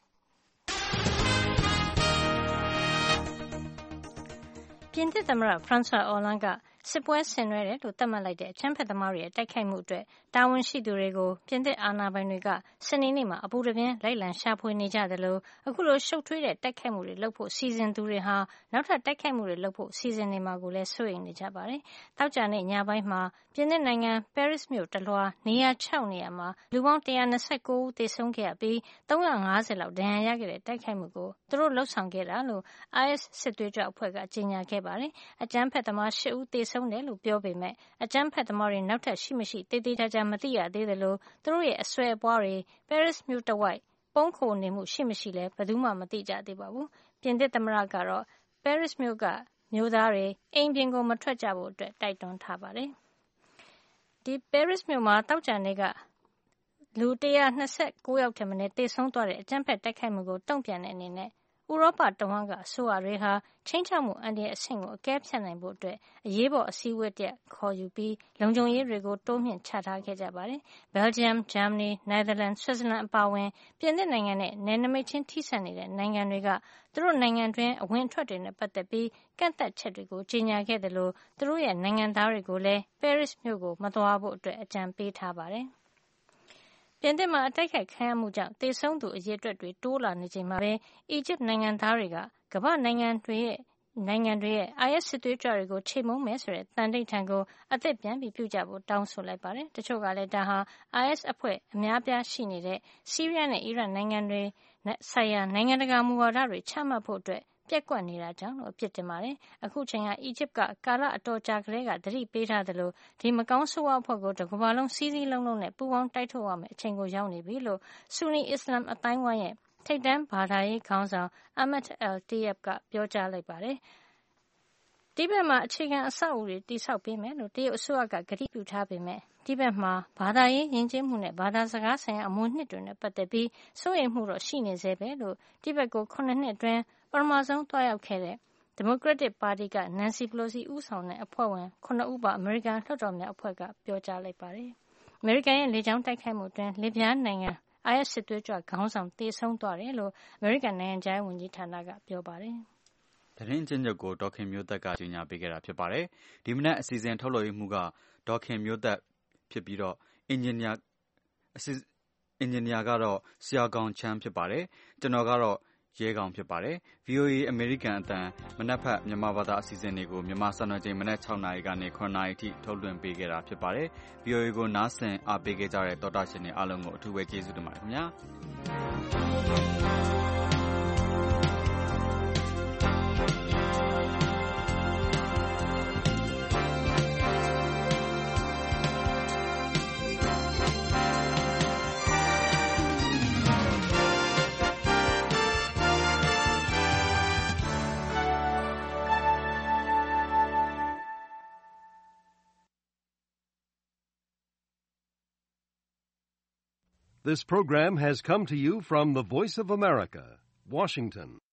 ပြင်သစ်သမ္မတ François Hollande ကစစ်ပွဲဆင်နွှဲတယ်လို့သတ်မှတ်လိုက်တဲ့အကြမ်းဖက်သမားတွေရဲ့တိုက်ခိုက်မှုအတွက်တာဝန်ရှိသူတွေကိုပြင်သစ်အာဏာပိုင်တွေကစနေနေ့မှာအပူတပြင်းလိုက်လံရှာဖွေနေကြသလိုအခုလိုရှုပ်ထွေးတဲ့တိုက်ခိုက်မှုတွေလုပ်ဖို့စီစဉ်သူတွေဟာနောက်ထပ်တိုက်ခိုက်မှုတွေလုပ်ဖို့စီစဉ်နေမှာကိုလည်းစိုးရိမ်နေကြပါတယ်။သောကြာနေ့ညပိုင်းမှာပြင်သစ်နိုင်ငံပဲရစ်မြို့တလွှာနေရာ၆နေရာမှာလူပေါင်း၁၂၉ဦးသေဆုံးခဲ့ရပြီး၃၅၀လောက်ဒဏ်ရာရခဲ့တဲ့တိုက်ခိုက်မှုကိုသူတို့လှုပ်ဆောင်ခဲ့တာလို့ အိုင်အက်စ် စစ်သွေးကြွအဖွဲ့ကကြေညာခဲ့ပါတယ်။အကြမ်းဖက်သမား၈ဦးသေဆုံးတယ်လို့ပြောပေမဲ့အကြမ်းဖက်သမားတွေနောက်ထပ်ရှိမရှိသေသေးချာချာမသိရသေးသလိုသူတို့ရဲ့အဆွဲအပွားတွေပဲရစ်မြို့တဝိုက်ပုန်းခိုနေမှုရှိမရှိလည်းဘယ်သူမှမသိကြသေးပါဘူး။ပြင်သစ်သမ္မတကတော့ပဲရစ်မြို့ကမြို့သားတွေအိမ်ပြင်ကိုမထွက်ကြဖို့အတွက်တိုက်တွန်းထားပါတယ်။ဒီပဲရစ်မြို့မှာတောက်ကြနေ့ကလူ၁၂၉ယောက်ထက်မနည်းသေဆုံးသွားတဲ့အကြမ်းဖက်တိုက်ခိုက်မှုကိုတုံ့ပြန်တဲ့အနေနဲ့ဥရောပတဝန်းကအစိုးရတွေဟာခြိမ်းခြောက်မှုအန္တရာယ်အဆင့်ကိုအကဲဖြတ်နိုင်ဖို့အတွက်အရေးပေါ်အစည်းအဝေးတရပ်ခေါ်ယူပြီးလုံခြုံရေးတွေကိုတိုးမြှင့်ချထားခဲ့ကြပါတယ်။ Belgium, Germany, Netherlands, Switzerland အပါအဝင်ပြင်သစ်နိုင်ငံနဲ့နယ်နိမိတ်ချင်းထိစပ်နေတဲ့နိုင်ငံတွေကသူတို့နိုင်ငံတွင်းအဝင်အထွက်တွေနဲ့ပတ်သက်ပြီးကန့်သတ်ချက်တွေကိုကြေညာခဲ့သလိုသူတို့ရဲ့နိုင်ငံသားတွေကိုလည်းပဲရစ်မြို့ကိုမသွားဖို့အတွက်အကြံပေးထားပါတယ်။ပြင်သစ်မှာအတိုက်ခိုက်ခံရမှုကြောင့်သေဆုံးသူအရေအတွက်တွေတိုးလာနေချိန်မှာပဲအီဂျစ်နိုင်ငံသားတွေကကမ္ဘာ့နိုင်ငံတွေရဲ့နိုင်ငံတွေရဲ့ အိုင်အက်စ် စစ်သွေးကြွတွေကိုချေမှုန်းမယ်ဆိုတဲ့သန္နိဋ္ဌာန်ကိုအသစ်ပြန်ပြီးပြုကြဖို့တောင်းဆိုလိုက်ပါတယ်။တချို့ကလည်းဒါဟာ အိုင်အက်စ် အဖွဲ့အများအပြားရှိနေတဲ့ဆီးရီးယားနဲ့အီရတ်နိုင်ငံတွေဆိုင်ရာနိုင်ငံတကာမူဝါဒတွေချမှတ်ဖို့အတွက်ပျက်ကွက်နေတာကြောင့်လို့အပြစ်တင်ပါတယ်။အခုချိန်ဟာအီဂျစ်ကကာလအတော်ကြာကတည်းကသတိပေးထားသလိုဒီမကောင်းဆိုးဝါးအဖွဲ့ကိုတကမ္ဘာလုံးစည်းစည်းလုံးလုံးနဲ့ပူးပေါင်းတိုက်ထုတ်ရမယ့်အချိန်ကိုရောက်နေပြီလို့ဆူနီအစ္စလာမ်အသိုင်းအဝိုင်းရဲ့ထိပ်တန်းဘာသာရေးခေါင်းဆောင် Ahmed al-Tayeb ကပြောကြားလိုက်ပါတယ်။တိဘက်မှာအခြေခံအဆောက်အဦတွေတည်ဆောက်ပေးမယ်လို့တရုတ်အစိုးရကကတိပြုထားပေမဲ့တိဘက်မှာဘာသာရေးယဉ်ကျေးမှုနဲ့ဘာသာစကားဆိုင်ရာအမွေအနှစ်တွေနဲ့ပတ်သက်ပြီးစိုးရိမ်မှုတော့ရှိနေဆဲပဲလို့တိဘက်ကိုခုနှစ်နှစ်အတွင်းပထမဆုံးသွားရောက်ခဲ့တဲ့ဒီမိုကရက်တစ်ပါတီကနန်စီပလိုစီဦးဆောင်တဲ့အဖွဲ့ဝင်ခုနှစ်ဦးပါအမေရိကန်လွှတ်တော်များအဖွဲ့ကပြောကြားလိုက်ပါတယ်။အမေရိကန်ရဲ့လေကြောင်းတိုက်ခိုက်မှုအတွင်းလစ်ဗျားနိုင်ငံအိုင်အက်စ် စစ်သွေးကြွခေါင်းဆောင်သေဆုံးသွားတယ်လို့အမေရိကန်နိုင်ငံခြားရေးဝန်ကြီးဌာနကပြောပါတယ်။သတင်းကျဉ်းချုပ်ကိုဒေါခင်မျိုးသက်ကကြေညာပေးခဲ့တာဖြစ်ပါတယ်။ဒီမနက်အစီအစဉ်ထုတ်လွှင့်ရေးမှူးကဒေါခင်မျိုးသက်ဖြစ်ပြီးတော့အင်ဂျင်နီယာအစီအင်ဂျင်နီယာကတော့ဆရာကောင်ချမ်းဖြစ်ပါတယ်။ကျွန်တော်ကတော့ရဲကောင်ဖြစ်ပါတယ်။ ဗီအိုအေ အမေရိကန်အသံမနက်ဖက်မြန်မာဘာသာအစီအစဉ်တွေကိုမြန်မာစံတော်ချိန်မနက်၆နာရီကနေ၇နာရီအထိထုတ်လွှင့်ပေးခဲ့တာဖြစ်ပါတယ်။ ဗီအိုအေကိုနားဆင်အားပေးခဲ့ကြတဲ့သောတာရှင်တွေအားလုံးကိုအထူးပဲကျေးဇူးတင်ပါတယ်ခင်ဗျာ။ This program has come to you from the Voice of America, Washington.